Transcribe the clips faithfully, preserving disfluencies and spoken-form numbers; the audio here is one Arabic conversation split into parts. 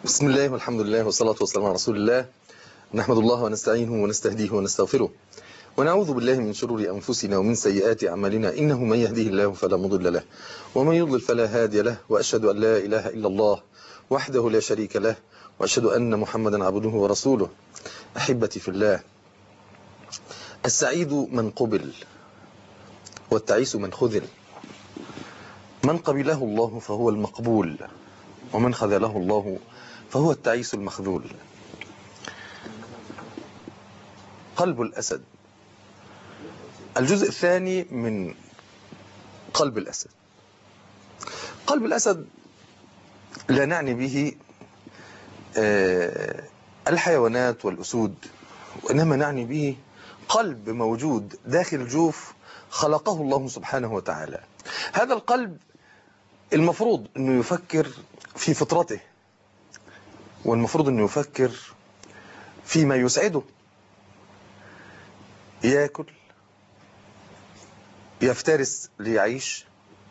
بسم الله والحمد لله والصلاة والسلام على رسول الله. نحمد الله ونستعينه ونستهديه ونستغفره ونعوذ بالله من شرور أنفسنا ومن سيئات أعمالنا، إنه من يهديه الله فلا مضل له ومن يضلل فلا هادي له، وأشهد أن لا إله إلا الله وحده لا شريك له، وأشهد أن محمدا عبده ورسوله. أحبتي في الله، السعيد من قبل والتعيس من خذل. من قبله الله فهو المقبول، ومن خذله الله فهو التعيس المخذول. قلب الأسد، الجزء الثاني من قلب الأسد. قلب الأسد لا نعني به الحيوانات والأسود، وإنما نعني به قلب موجود داخل الجوف خلقه الله سبحانه وتعالى. هذا القلب المفروض أنه يفكر في فطرته، والمفروض أنه يفكر فيما يسعده، يأكل، يفترس ليعيش،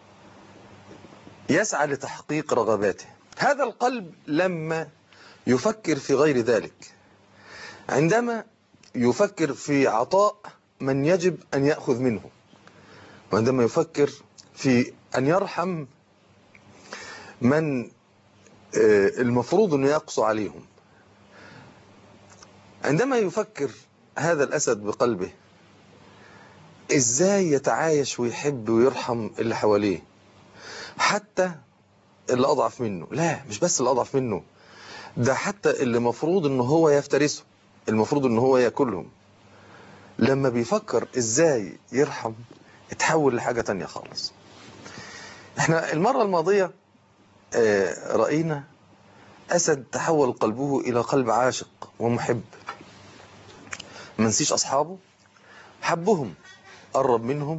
يسعى لتحقيق رغباته. هذا القلب لما يفكر في غير ذلك، عندما يفكر في عطاء من يجب أن يأخذ منه، وعندما يفكر في أن يرحم من المفروض أن يقسو عليهم، عندما يفكر هذا الأسد بقلبه إزاي يتعايش ويحب ويرحم اللي حواليه، حتى اللي أضعف منه. لا، مش بس اللي أضعف منه، ده حتى اللي مفروض أنه هو يفترسه، المفروض أنه هو يأكلهم. لما بيفكر إزاي يرحم اتحول لحاجة تانية خالص. احنا المرة الماضية رأينا أسد تحول قلبه إلى قلب عاشق ومحب، منسيش أصحابه، حبهم، قرب منهم،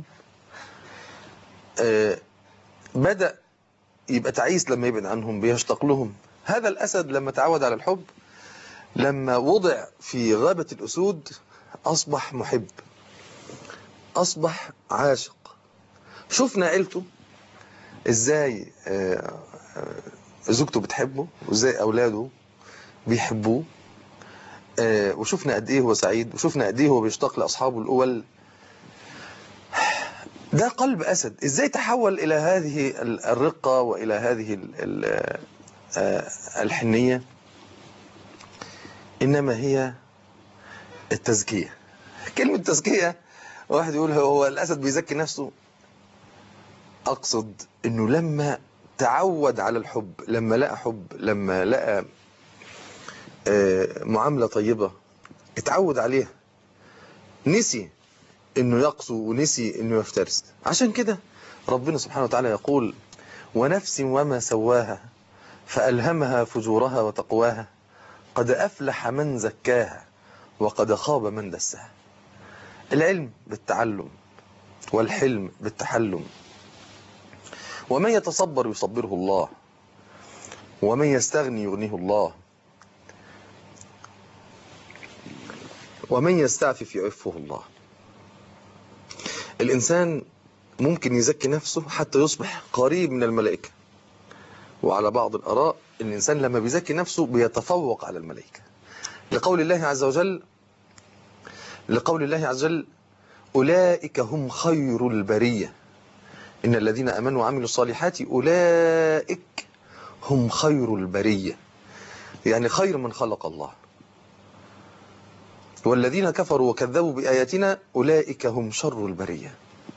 بدأ يبقى تعيس لما يبعد عنهم، بيشتاق لهم. هذا الأسد لما تعود على الحب، لما وضع في غابة الأسود أصبح محب، أصبح عاشق. شفنا عيلته إزاي زوجته بتحبه، وإزاي أولاده بيحبوه، وشفنا قد إيه هو سعيد، وشفنا قد إيه هو بيشتاق لأصحابه الأول. ده قلب أسد. إزاي تحول إلى هذه الرقة وإلى هذه الحنية؟ إنما هي التزكية. كلمة تزكية، واحد يقول هو الأسد بيزكي نفسه. أقصد إنه لما تعود على الحب، لما لقى حب، لما لقى معاملة طيبة اتعود عليها، نسي إنه يقسو ونسي إنه يفترس. عشان كده ربنا سبحانه وتعالى يقول: ونفس وما سواها فألهمها فجورها وتقواها قد أفلح من زكاها وقد خاب من دساها. العلم بالتعلم، والحلم بالتحلم، ومن يتصبر يصبره الله، ومن يستغني يغنيه الله، ومن يستعفف يعفه الله. الإنسان ممكن يزكي نفسه حتى يصبح قريب من الملائكة، وعلى بعض الآراء الإنسان لما بيزكي نفسه بيتفوق على الملائكة، لقول الله عز وجل لقول الله عز وجل أولئك هم خير البرية إن الذين آمنوا وعملوا الصالحات أولئك هم خير البرية، يعني خير من خلق الله. والذين كفروا وكذبوا بآياتنا أولئك هم شر البرية.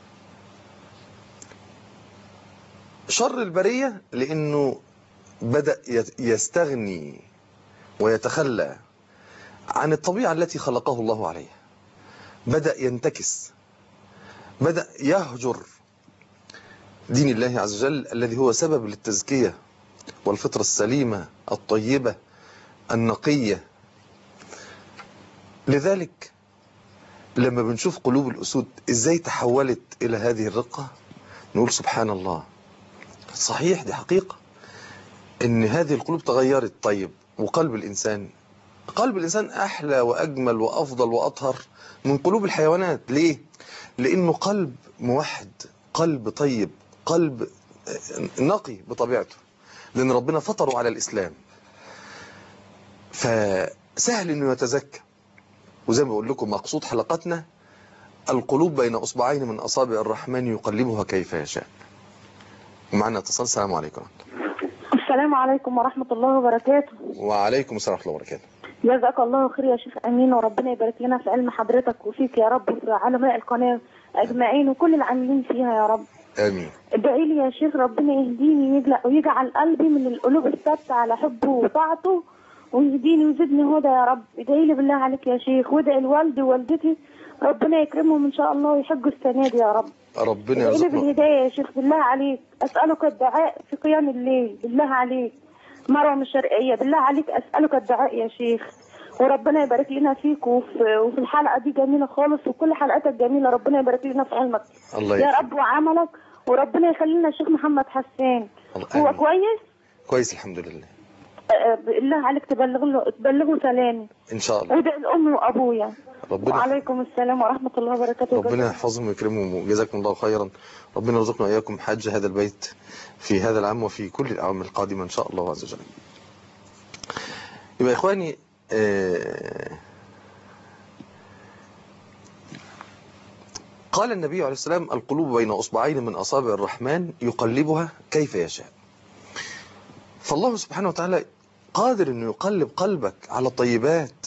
شر البرية لأنه بدأ يستغني ويتخلى عن الطبيعة التي خلقه الله عليها، بدأ ينتكس، بدأ يهجر دين الله عز وجل الذي هو سبب للتزكية والفطرة السليمة الطيبة النقية. لذلك لما بنشوف قلوب الأسود إزاي تحولت إلى هذه الرقة، نقول سبحان الله. صحيح، دي حقيقة إن هذه القلوب تغيرت. طيب، وقلب الإنسان، قلب الإنسان أحلى وأجمل وأفضل وأطهر من قلوب الحيوانات. ليه؟ لأنه قلب موحد، قلب طيب، قلب نقي بطبيعته، لأن ربنا فطره على الإسلام. فسهل انه يتزكى. وزي ما بقول لكم مقصود حلقتنا القلوب بين اصبعين من اصابع الرحمن يقلبها كيف يشاء. ومعنا اتصال. السلام عليكم. السلام عليكم ورحمة الله وبركاته. وعليكم السلام ورحمة الله وبركاته. جزاك الله خير يا شيخ أمين، وربنا يبارك لنا في علم حضرتك وفيك يا رب وفي علماء القناة أجمعين وكل العاملين فيها يا رب. آمين. ادعي لي يا شيخ ربنا يهديني ويجعل قلبي من القلوب الثابتة على حبه وطاعته، ويهديني ويزيدني هدى يا رب. ادعي لي بالله عليك يا شيخ، وادعي لوالدي ووالدتي ربنا يكرمهم إن شاء الله ويحجوا السنة دي يا رب. ربنا ادعي لي يرزقنا بالهداية يا شيخ بالله عليك. أسألك الدعاء في قيام الليل بالله عليك. مروة من الشرقية بالله عليك أسألك الدعاء يا شيخ، وربنا يبارك لنا فيك وفي, وفي الحلقة دي جميلة خالص وكل حلقاتك جميلة. ربنا يبارك لنا في علمك الله يا يكرمك رب وعملك، وربنا يخلي لنا الشيخ محمد حسان. هو آمين. كويس؟ كويس الحمد لله. أه بالله عليك تبلغ له تبلغه سلامي ان شاء الله. وادعي لأمي وأبويا. ربنا وعليكم السلام ورحمة الله وبركاته. ربنا يحفظهم ويكرمهم وجزاكم الله خيرا. ربنا يرزقنا وإياكم حج هذا البيت في هذا العام وفي كل الأعوام القادمة إن شاء الله عز وجل. يبقى إخواني آه قال النبي عليه السلام القلوب بين أصبعين من أصابع الرحمن يقلبها كيف يشاء. فالله سبحانه وتعالى قادر أنه يقلب قلبك على الطيبات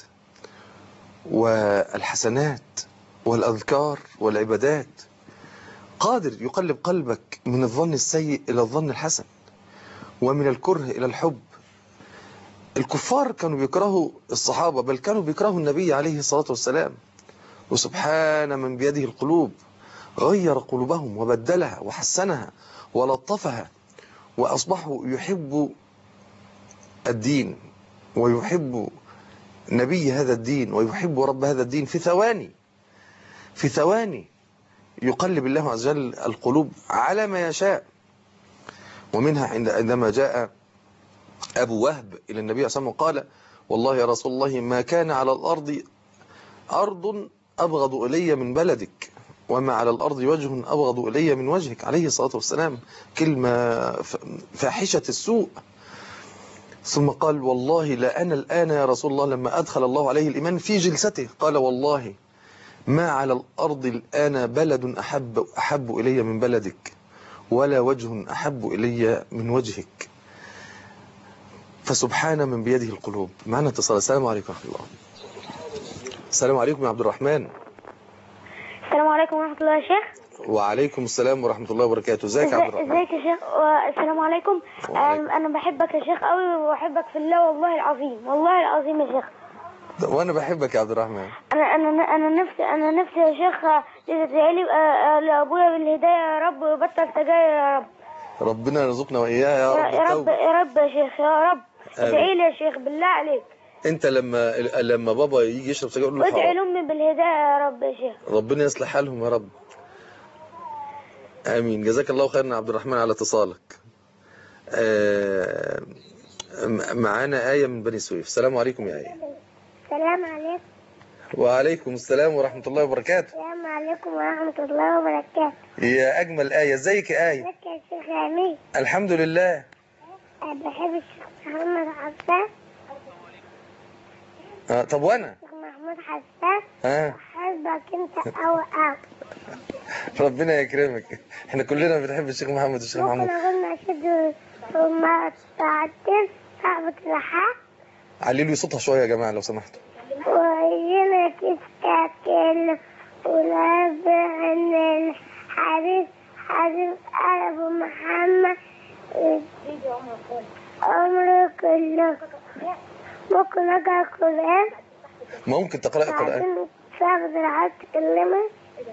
والحسنات والأذكار والعبادات، قادر يقلب قلبك من الظن السيء إلى الظن الحسن ومن الكره إلى الحب. الكفار كانوا بيكرهوا الصحابة بل كانوا بيكرهوا النبي عليه الصلاة والسلام، وسبحان من بيده القلوب غير قلوبهم وبدلها وحسنها ولطفها وأصبحوا يحبوا الدين ويحبوا نبي هذا الدين ويحب رب هذا الدين. في ثواني في ثواني يقلب الله عز وجل القلوب على ما يشاء. ومنها عندما جاء أبو وهب إلى النبي صلى الله عليه وسلم وقال والله يا رسول الله ما كان على الأرض أرض أبغض إلي من بلدك وما على الأرض وجه أبغض إلي من وجهك عليه الصلاة والسلام، كلمة فاحشة السوء. ثم قال والله لا أنا الآن يا رسول الله لما أدخل الله عليه الإيمان في جلسته قال والله ما على الأرض الآن بلد أحب, أحب إلي من بلدك ولا وجه أحب إلي من وجهك. فسبحان من بيده القلوب. معنا اتصال. السلام عليكم ورحمة الله. السلام عليكم يا عبد الرحمن. السلام عليكم ورحمة الله يا شيخ. وعليكم السلام ورحمة الله وبركاته. ازيك يا عبد الرحمن؟ ازيك يا شيخ. السلام عليكم. وعليكم. انا بحبك يا شيخ قوي وبحبك في الله والله العظيم والله العظيم يا شيخ. وانا بحبك يا عبد الرحمن. انا انا انا نفسي انا نفسي يا شيخ تدعي لي لابويا بالهدايه يا رب ويبطل سجاير يا رب. ربنا يرزقنا واياه يا رب. يا رب يا رب يا شيخ يا رب. ادعي لي يا شيخ بالله عليك. انت لما لما بابا يجي يشرب سجاير قول له ادعي لامي بالهدايه يا رب يا شيخ. ربنا يصلح حالهم يا رب. امين. جزاك الله خيرا يا عبد الرحمن على اتصالك. آه معانا آية من بني سويف. السلام عليكم يا آية. السلام عليكم. وعليكم السلام ورحمة الله وبركاته. السلام عليكم ورحمة الله وبركاته. يا أجمل آية. ازيك يا آية؟ ازيك يا شيخ أمين؟ الحمد لله. بحب الشيخ محمد حسان. آه طب وأنا؟ الشيخ محمود حسان. ها؟ بحبك أنت أوي أوي. ربنا يكرمك. احنا كلنا بنحب الشيخ محمد والشيخ محمود. ممكن أقول نشد وما تعدل صعبة الرحاء. علي صوتها شوية يا جماعة لو سمحتوا. وهنا تتكلم ولعب عن الحديث حديث أبو محمد عمره كله. ممكن أقرأ القرآن؟ ممكن تقرأ القرآن. بعدين صعب الرحاء تكلمه.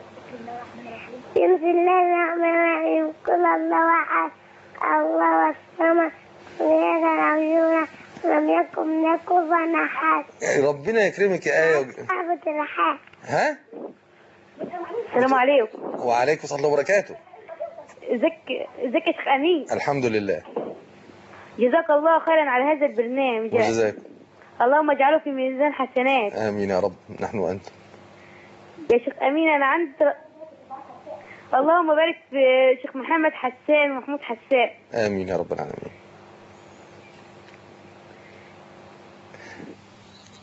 بسم الله الرحمن الرحيم. قل الله أحد الله الصمد لم يلد ولم يولد ولم يكن له كفوا أحد. ربنا يكرمك يا آية. صعبة الرحاء. ها؟ السلام عليكم. وعليكم السلام وبركاته. ازيك ازيك يا شيخ أمين؟ الحمد لله. جزاك الله خيرا على هذا البرنامج. وجزاك. اللهم اجعله في ميزان حسنات. آمين يا رب. نحن وأنت. يا شيخ أمين أنا عندي اللهم بارك في شيخ محمد حسان ومحمود حسان. آمين يا رب العالمين.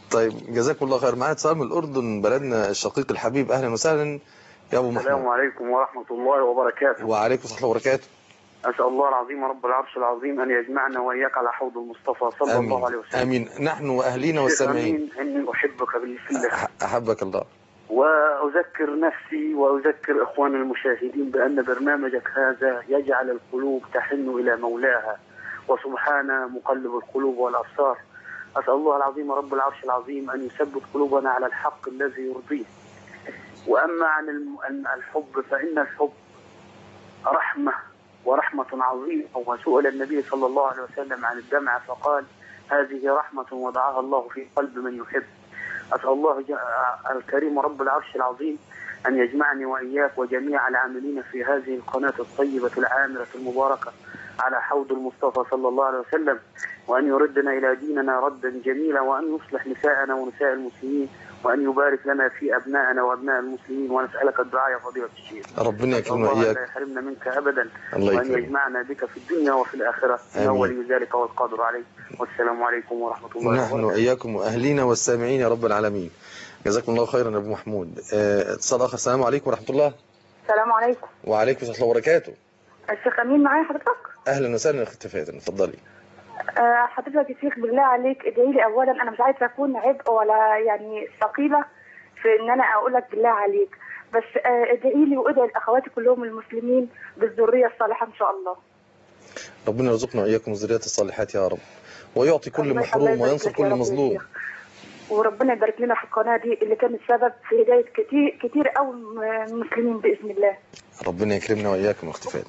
طيب جزاكم الله خير. معانا اتصال من الأردن، بلدنا الشقيق الحبيب. أهلا وسهلا يا أبو محمود. السلام عليكم ورحمة الله وبركاته. وعليكم السلام وبركاته. أسأل الله العظيم رب العرش العظيم أن يجمعنا وإياك على حوض المصطفى صلى آمين. الله عليه وسلم. آمين. نحن وأهلينا والسامعين. إني أحبك في الله. أحبك الله. وأذكر نفسي وأذكر إخوان المشاهدين بأن برنامجك هذا يجعل القلوب تحن إلى مولاها، وسبحان مقلب القلوب والأبصار. أسأل الله العظيم رب العرش العظيم أن يثبت قلوبنا على الحق الذي يرضيه. وأما عن الحب فإن الحب رحمة ورحمة عظيمة. وسئل النبي صلى الله عليه وسلم عن الدمعة فقال هذه رحمة وضعها الله في قلب من يحب. أسأل الله الكريم رب العرش العظيم أن يجمعني وإياك وجميع العاملين في هذه القناة الطيبة العامرة المباركة على حوض المصطفى صلى الله عليه وسلم، وأن يردنا إلى ديننا ردا جميلا، وأن يصلح نساءنا ونساء المسلمين، وأن يبارك لنا في أبنائنا وأبناء المسلمين. ونسألك الدعاء يا فضيلة الشيخ. ربنا يكرمنا وإياك. الله لا يحرمنا منك أبدا، الله وأن يجمعنا بك في الدنيا وفي الآخرة، إنه ولي ذلك والقادر عليه. والسلام عليكم ورحمة الله وبركاته. نحن وإياكم وأهلينا والسامعين يا رب العالمين. جزاكم الله خيرا يا أبو محمود. اتصال آخر. السلام عليكم ورحمة الله. السلام عليكم. وعليكم السلام ورحمة الله وبركاته. الشيخ أمين معايا حضرتك؟ أهلا وسهلا أختي فاتن، اتفضلي. أه حضرتك يا شيخ بالله عليك ادعي لي. اولا انا مش عايزه اكون عبء ولا يعني ثقيله في ان انا اقول لك بالله عليك، بس أه ادعي لي وادعي لاخواتي كلهم المسلمين بالذريه الصالحه ان شاء الله. ربنا يرزقنا واياكم الذريات الصالحات يا رب، ويعطي كل محروم وينصر كل مظلوم. وربنا يبارك لنا في القناه دي اللي كانت سبب في هدايه كتير كتير قوي المسلمين باذن الله. ربنا يكرمنا واياكم اختي فاتن.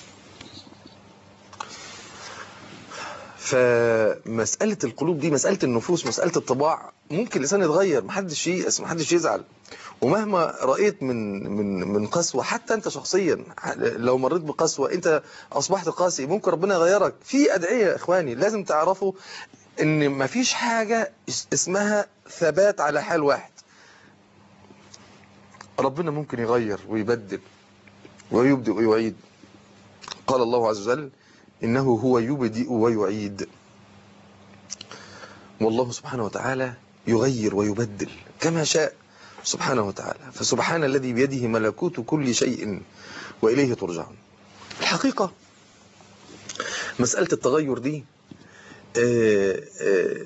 فمسألة القلوب دي مسألة النفوس، مسألة الطباع. ممكن الإنسان يتغير، محدش ييأس، محدش يزعل. ومهما رأيت من من من قسوة، حتى أنت شخصيا لو مريت بقسوة أنت أصبحت قاسي، ممكن ربنا يغيرك. في أدعية يا إخواني لازم تعرفوا إن مفيش حاجة اسمها ثبات على حال واحد. ربنا ممكن يغير ويبدل ويبدئ ويعيد. قال الله عز وجل إنه هو يبدئ ويعيد، والله سبحانه وتعالى يغير ويبدل كما شاء سبحانه وتعالى. فسبحان الذي بيده ملكوت كل شيء وإليه ترجعون. الحقيقة مسألة التغير دي آآ آآ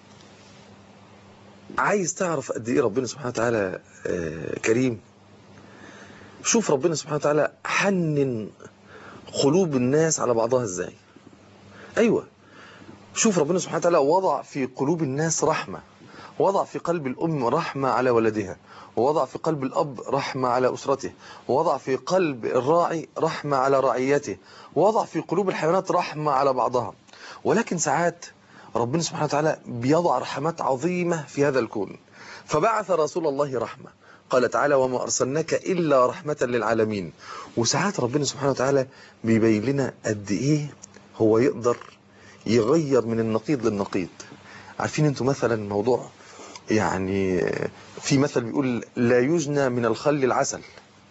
عايز تعرف قد إيه ربنا سبحانه وتعالى كريم. شوف ربنا سبحانه وتعالى حنن قلوب الناس على بعضها ازاي. ايوه، شوف ربنا سبحانه وتعالى وضع في قلوب الناس رحمة، وضع في قلب الام رحمة على ولدها، ووضع في قلب الاب رحمة على اسرته، ووضع في قلب الراعي رحمة على رعيته، ووضع في قلوب الحيوانات رحمة على بعضها. ولكن ساعات ربنا سبحانه وتعالى بيضع رحمات عظيمة في هذا الكون. فبعث رسول الله رحمة، قال تعالى وما أرسلناك إلا رحمة للعالمين. وساعات ربنا سبحانه وتعالى بيبين لنا قد إيه هو يقدر يغير من النقيض للنقيض. عارفين انتم مثلا موضوع يعني في مثل بيقول لا يجنى من الخل العسل،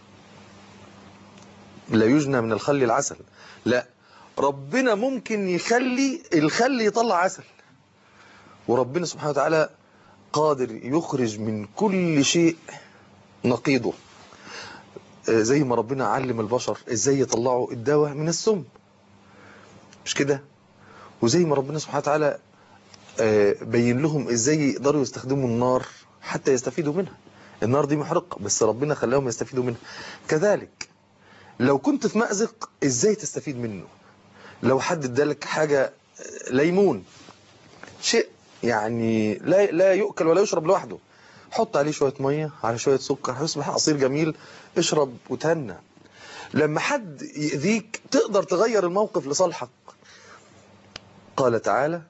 لا يجنى من الخل العسل. لا، ربنا ممكن يخلي الخل يطلع عسل، وربنا سبحانه وتعالى قادر يخرج من كل شيء نقيضه. زي ما ربنا علم البشر ازاي يطلعوا الدواء من السم، مش كده؟ وزي ما ربنا سبحانه وتعالى بين لهم ازاي يقدروا يستخدموا النار حتى يستفيدوا منها. النار دي محرقة بس ربنا خلاهم يستفيدوا منها. كذلك لو كنت في مأزق ازاي تستفيد منه. لو حد ادالك حاجة ليمون، شيء يعني لا لا يؤكل ولا يشرب لوحده، حط عليه شوية مية على شوية سكر هيصبح عصير جميل، اشرب وتهنى. لما حد يأذيك تقدر تغير الموقف لصالحك. قال تعالى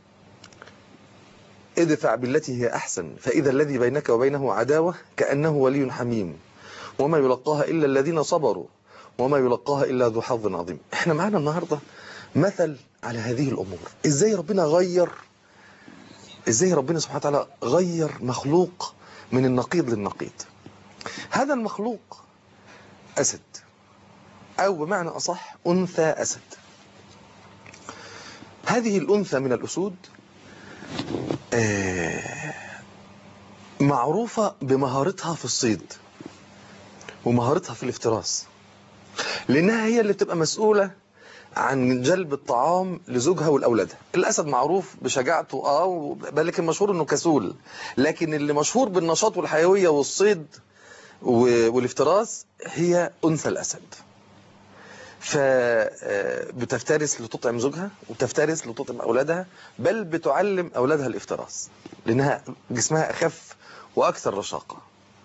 ادفع بالتي هي أحسن فإذا الذي بينك وبينه عداوة كأنه ولي حميم وما يلقاها إلا الذين صبروا وما يلقاها إلا ذو حظ عظيم. احنا معانا النهاردة مثل على هذه الأمور، ازاي ربنا غير، ازاي ربنا سبحانه وتعالى غير مخلوق من النقيض للنقيض. هذا المخلوق أسد، أو بمعنى أصح أنثى أسد. هذه الأنثى من الأسود معروفة بمهارتها في الصيد ومهارتها في الافتراس، لأنها هي اللي بتبقى مسؤولة عن جلب الطعام لزوجها والأولادها. الأسد معروف بشجاعته اه بل لكن مشهور انه كسول، لكن اللي مشهور بالنشاط والحيوية والصيد والافتراس هي أنثى الأسد. فبتفترس لتطعم زوجها وتفترس لتطعم أولادها، بل بتعلم أولادها الافتراس لأنها جسمها أخف وأكثر رشاقة.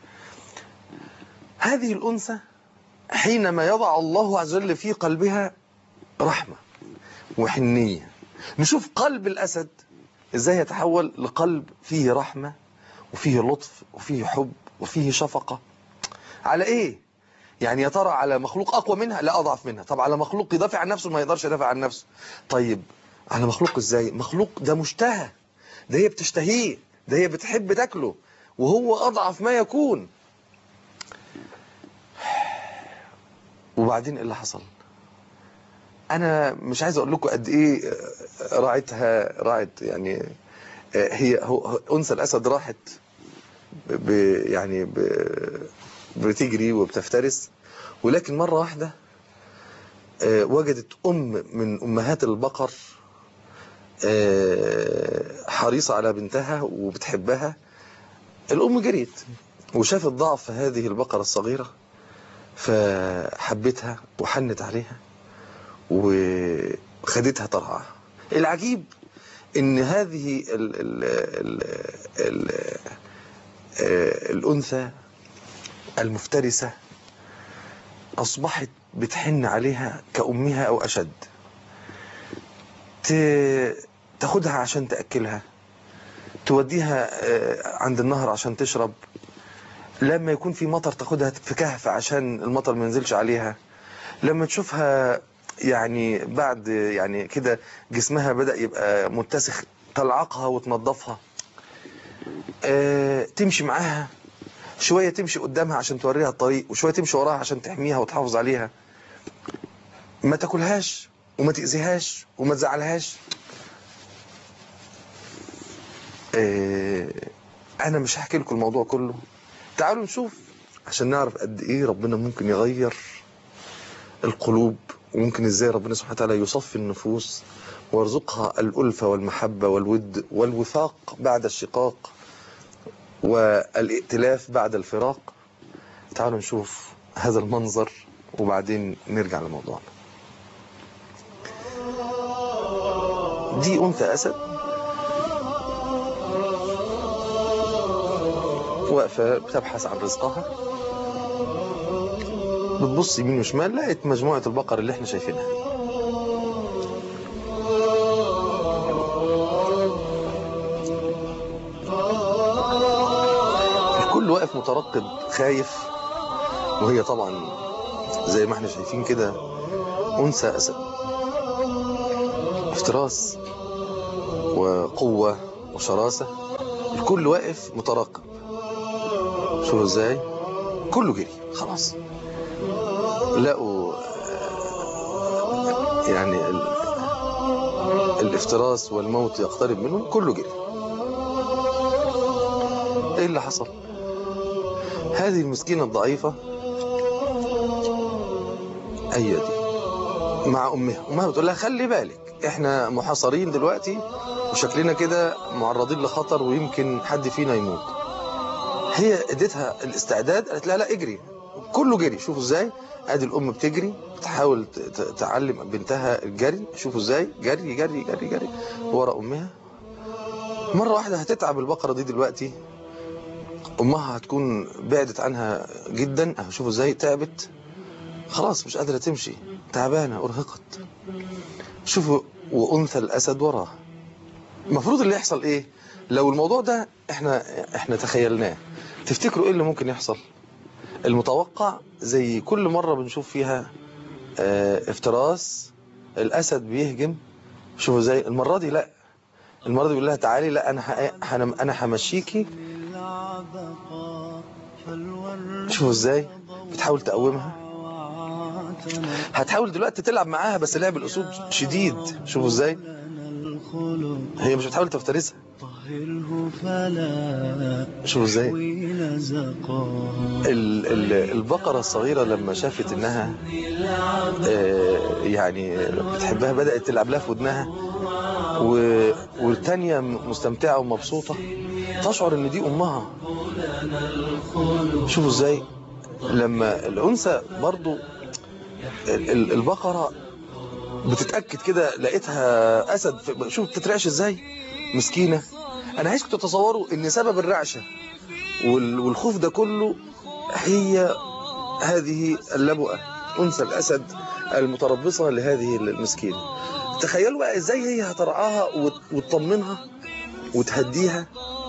هذه الأنثى حينما يضع الله عز وجل في قلبها رحمة وحنية، نشوف قلب الأسد إزاي يتحول لقلب فيه رحمة وفيه لطف وفيه حب وفيه شفقة. على إيه؟ يعني يا ترى على مخلوق أقوى منها؟ لا، أضعف منها. طب على مخلوق يدافع عن نفسه؟ ما يقدرش يدافع عن نفسه. طيب على مخلوق إزاي؟ مخلوق ده مشتهى، ده هي بتشتهيه، ده هي بتحب تاكله، وهو أضعف ما يكون. وبعدين إيه اللي حصل؟ أنا مش عايز أقول لكم قد إيه راعتها راعت يعني هي هو أنثى الأسد راحت ب يعني ب بتجري وبتفترس، ولكن مرة واحدة وجدت أم من أمهات البقر حريصة على بنتها وبتحبها. الأم جريت وشافت ضعف هذه البقرة الصغيرة فحبتها وحنت عليها وخدتها ترعاها. العجيب ان هذه ال ال ال ال الأنثى المفترسة أصبحت بتحن عليها كأمها أو أشد، تاخدها عشان تأكلها، توديها عند النهر عشان تشرب، لما يكون في مطر تاخدها في كهف عشان المطر ما ينزلش عليها، لما تشوفها يعني بعد يعني كده جسمها بدأ يبقى متسخ تلعقها وتنظفها، أه تمشي معاها شوية، تمشي قدامها عشان توريها الطريق، وشوية تمشي وراها عشان تحميها وتحافظ عليها، ما تاكلهاش وما تأذيهاش وما تزعلهاش. أه أنا مش هحكي لكم الموضوع كله، تعالوا نشوف عشان نعرف قد إيه ربنا ممكن يغير القلوب، وممكن إزاي ربنا سبحانه وتعالى يصفي النفوس ويرزقها الألفة والمحبة والود والوثاق بعد الشقاق والائتلاف بعد الفراق. تعالوا نشوف هذا المنظر وبعدين نرجع لموضوعنا. دي أنثى أسد واقفة بتبحث عن رزقها، بتبص يمين وشمال، لقيت مجموعة البقر اللي احنا شايفينها دي. الكل واقف مترقب خايف، وهي طبعا زي ما احنا شايفين كده أنثى أسد، افتراس وقوة وشراسة. الكل واقف مترقب. شوفوا ازاي كله جري خلاص، لقوا يعني الافتراس والموت يقترب منهم، كله جري. ايه اللي حصل؟ هذه المسكينة الضعيفة هي دي مع امها، امها بتقول لها خلي بالك احنا محاصرين دلوقتي وشكلنا كده معرضين لخطر ويمكن حد فينا يموت. هي اديتها الاستعداد، قالت لها لا اجري، كله جري. شوفوا ازاي ادي الام بتجري بتحاول تعلم بنتها الجري. شوفوا ازاي جري جري جري جري ورا امها. مرة واحدة هتتعب البقرة دي دلوقتي، امها هتكون بعدت عنها جدا. شوفوا ازاي تعبت خلاص، مش قادرة تمشي، تعبانة ارهقت. شوفوا وانثى الاسد وراها. المفروض اللي يحصل ايه لو الموضوع ده احنا احنا تخيلناه؟ تفتكروا ايه اللي ممكن يحصل؟ المتوقع زي كل مرة بنشوف فيها اه افتراس، الاسد بيهجم. شوفوا ازاي المرة دي لا، المرة دي بيقول لها تعالي، لا انا انا همشيكي. شوفوا ازاي بتحاول تقومها، هتحاول دلوقتي تلعب معاها بس لعب الاسود شديد. شوفوا ازاي هي مش بتحاول تفترسها، شوفوا ازاي البقرة الصغيرة لما شافت انها يعني بتحبها بدأت تلعب لها في ودنها، والتانية مستمتعة ومبسوطة، تشعر ان دي امها. شوفوا ازاي لما الانثى برضو البقرة بتتأكد كده لقيتها اسد، شوف بتترعش ازاي مسكينة. انا عايزكم تتصوروا ان سبب الرعشة والخوف ده كله هي هذه اللبؤة، انثى الاسد المتربصة لهذه المسكينة. تخيلوا بقى ازاي هي هترعاها وتطمنها وتهديها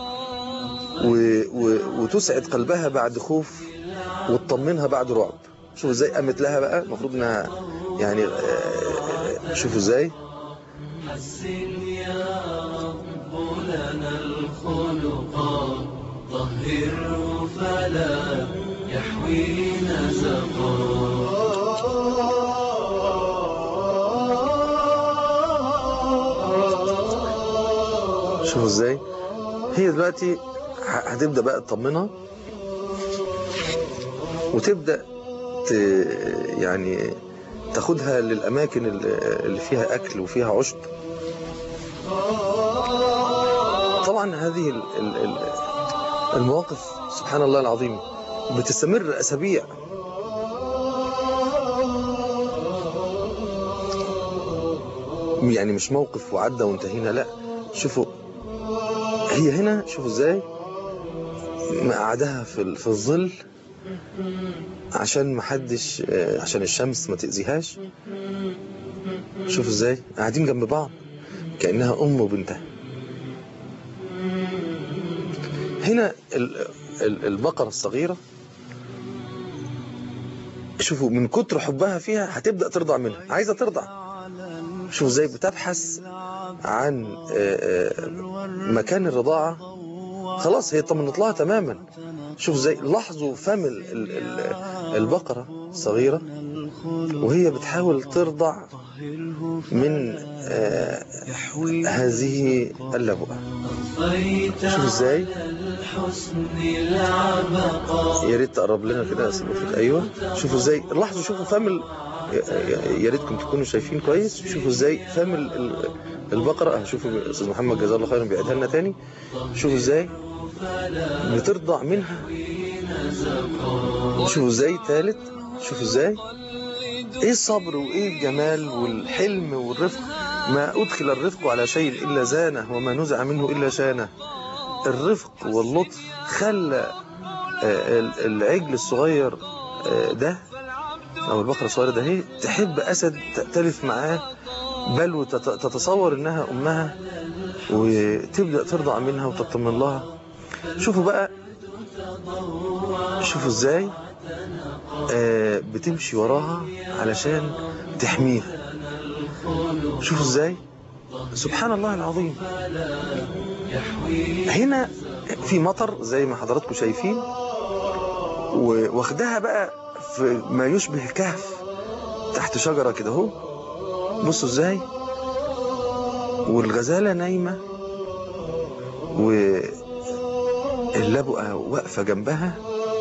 وتسعد قلبها بعد خوف وتطمنها بعد رعب. شوفوا ازاي قامت لها بقى، المفروض انها يعني شوفوا ازاي طهره فلا يحوي نزقا. شوفوا ازاي هي دلوقتي هتبدأ بقى تطمنها وتبدأ يعني تاخدها للأماكن اللي فيها أكل وفيها عشب. طبعا هذه المواقف سبحان الله العظيم بتستمر أسابيع. يعني مش موقف وعدى وانتهينا، لا. شوفوا هي هنا، شوفوا ازاي مقعدها في في الظل عشان ما حدش، عشان الشمس ما تأذيهاش. شوفوا ازاي قاعدين جنب بعض كأنها أم وبنتها. هنا البقرة الصغيرة شوفوا من كتر حبها فيها هتبدأ ترضع منها، عايزة ترضع. شوفوا ازاي بتبحث عن مكان الرضاعة، خلاص هي طمنت لها تماما. شوفوا ازاي لاحظوا فم البقرة الصغيرة وهي بتحاول ترضع من آه هذه اللبؤة. شوفوا ازاي، يا ريت تقرب لنا كده فيك. ايوه شوفوا ازاي، لاحظوا شوفوا فم ال... يا ريتكم تكونوا شايفين كويس. شوفوا ازاي فم ال... البقرة. شوفوا استاذ محمد جزاه الله خيرا بيعيدها لنا تاني. شوفوا ازاي بترضع منها. شوفوا ازاي ثالث. شوفوا ازاي ايه الصبر وايه الجمال والحلم والرفق. ما ادخل الرفق على شيء الا زانه وما نزع منه الا شانه. الرفق واللطف خلى العجل الصغير ده او البقرة الصغيرة ده هي تحب اسد تأتلف معاه، بل وتتصور انها امها وتبدأ ترضع منها وتطمن لها. شوفوا بقى، شوفوا ازاي آه بتمشي وراها علشان تحميها. شوفوا ازاي سبحان الله العظيم. هنا في مطر زي ما حضراتكم شايفين، واخدها بقى في ما يشبه كهف تحت شجرة كده اهو. بصوا ازاي، والغزالة نايمة واللبؤة واقفة جنبها.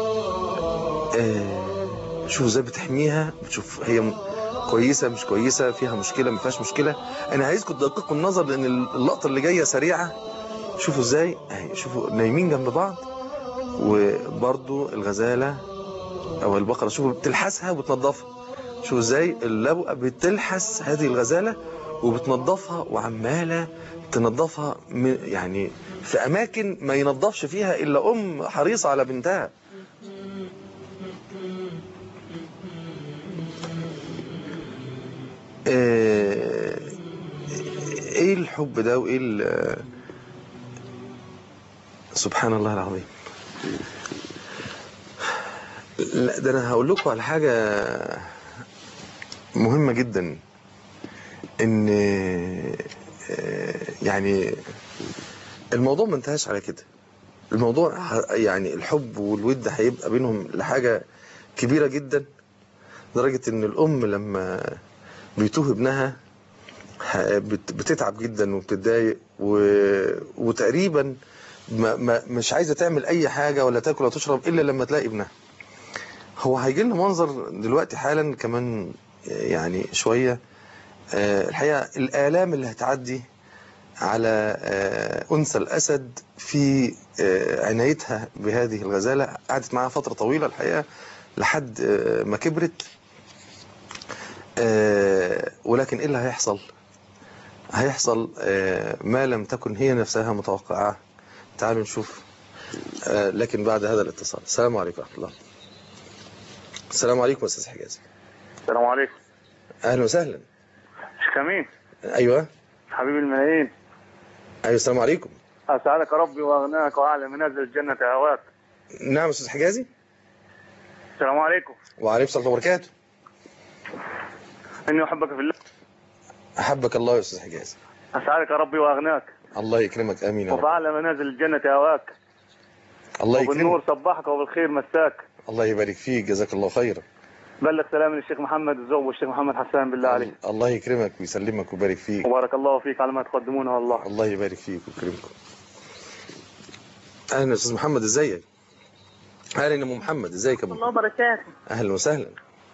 آه شوفوا ازاي بتحميها، بتشوف هي كويسة مش كويسة، فيها مشكلة ما فيهاش مشكلة. انا عايزكم تدققوا النظر لان اللقطة اللي جاية سريعة. شوفوا ازاي، شوفوا نايمين جنب بعض، وبرضو الغزالة او البقرة شوفوا بتلحسها وبتنظفها. شوفوا ازاي اللبؤة بتلحس هذه الغزالة وبتنظفها، وعمالة تنظفها يعني في اماكن ما ينظفش فيها الا ام حريصة على بنتها. ايه الحب ده وايه سبحان الله العظيم. لا ده انا هقول لكم على حاجة مهمة جدا، ان يعني الموضوع ما انتهاش على كده. الموضوع يعني الحب والود هيبقى بينهم لحاجة كبيرة جدا، لدرجة ان الام لما بيتوه ابنها بتتعب جدا وبتتضايق و... وتقريبا ما... ما... مش عايزة تعمل أي حاجة ولا تاكل ولا تشرب إلا لما تلاقي ابنها. هو هيجي لنا منظر دلوقتي حالا كمان يعني شوية. الحقيقة الآلام اللي هتعدي على أنثى الأسد في عنايتها بهذه الغزالة، قعدت معها فترة طويلة الحقيقة لحد ما كبرت. ولكن إيه اللي هيحصل؟ هيحصل ما لم تكن هي نفسها متوقعة. تعالوا نشوف لكن بعد هذا الاتصال. السلام عليكم ورحمة الله. السلام عليكم أستاذ حجازي. السلام عليكم. أهلا وسهلا. شيخ أمين. أيوة حبيبي الملايين. أيوة السلام عليكم. أسعدك ربي وأغناك وأعلى منازل الجنة هواك. نعم أستاذ حجازي. السلام عليكم. وعليكم السلام وبركاته. إني أحبك في الله. أحبك الله يا أستاذ حجازي. أسعدك ربي وأغناك. الله يكرمك. آمين يا رب. وفعل منازل الجنة هواك. الله يكرمك. وبالنور صبحك وبالخير مساك. الله يبارك فيك، جزاك الله خيرا. بلغ سلام للشيخ محمد الزوب والشيخ محمد حسان بالله عليك. الله يكرمك ويسلمك ويبارك فيك. وبارك الله فيك على ما تقدمونه والله. الله يبارك فيك ويكرمكم. أهلا يا أستاذ محمد، ازيك؟ أهلا يا أم محمد، ازيك يا أم؟ الله وبركاته. أهلا وسهلا.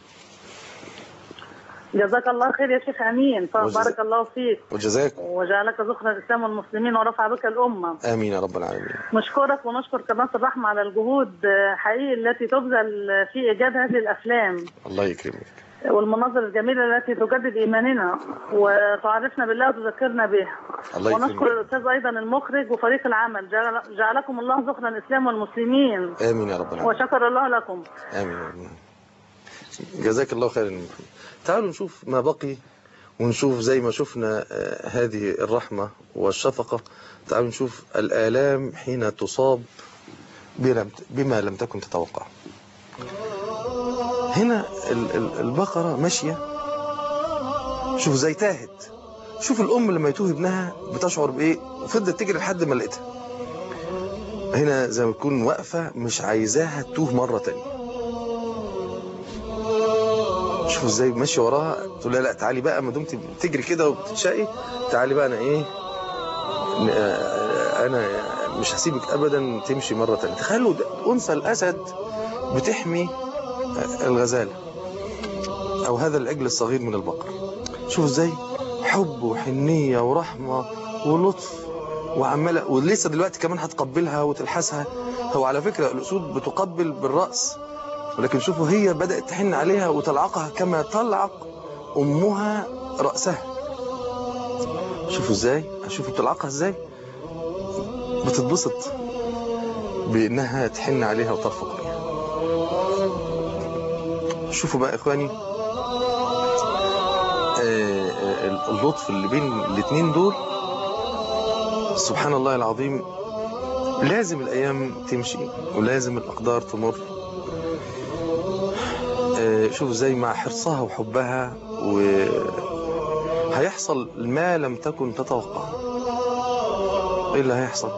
جزاك الله خير يا شيخ أمين، بارك الله فيك وجزاكم وجعلك ذخر الإسلام والمسلمين ورفع بك الأمة. آمين يا رب العالمين. نشكرك ونشكر قناة الرحمة على الجهود حقيقي التي تبذل في إيجاد هذه الأفلام. الله يكرمك. والمناظر الجميلة التي تجدد إيماننا وتعرفنا بالله وتذكرنا به. الله يكرمك. ونشكر الأستاذ أيضا المخرج وفريق العمل، جعل جعلكم الله ذخر الإسلام والمسلمين. آمين يا رب العالمين. وشكر الله لكم. آمين يا رب. جزاك الله خيرا. تعالوا نشوف ما بقي ونشوف زي ما شفنا هذه الرحمة والشفقة. تعالوا نشوف الآلام حين تصاب بما لم تكن تتوقع. هنا البقرة ماشية، شوف زي تاهت. شوف الأم لما يتوه ابنها بتشعر بإيه، وفضلت تجري لحد ما لقيتها. هنا زي ما تكون واقفة مش عايزاها تتوه مرة تانية. شوفوا ازاي ماشي وراها، تقول لها لا تعالي بقى، ما دمتي بتجري كده وبتتشقي تعالي بقى، انا ايه انا مش هسيبك ابدا تمشي مره ثانيه. تخيلوا انثى الاسد بتحمي الغزاله او هذا العجل الصغير من البقر. شوفوا ازاي حب وحنيه ورحمه ولطف وعماله، ولسه دلوقتي كمان هتقبلها وتلحسها. هو على فكره الاسود بتقبل بالراس، ولكن شوفوا هي بدأت تحن عليها وتلعقها كما تلعق أمها رأسها. شوفوا ازاي، شوفوا بتلعقها ازاي، بتتبسط بأنها تحن عليها وترفق بيها. شوفوا بقى إخواني اللطف اللي بين الاثنين دول. سبحان الله العظيم. لازم الأيام تمشي ولازم الأقدار تمر. شوف زي مع حرصها وحبها وهيحصل ما لم تكن تتوقع. ايه اللي هيحصل؟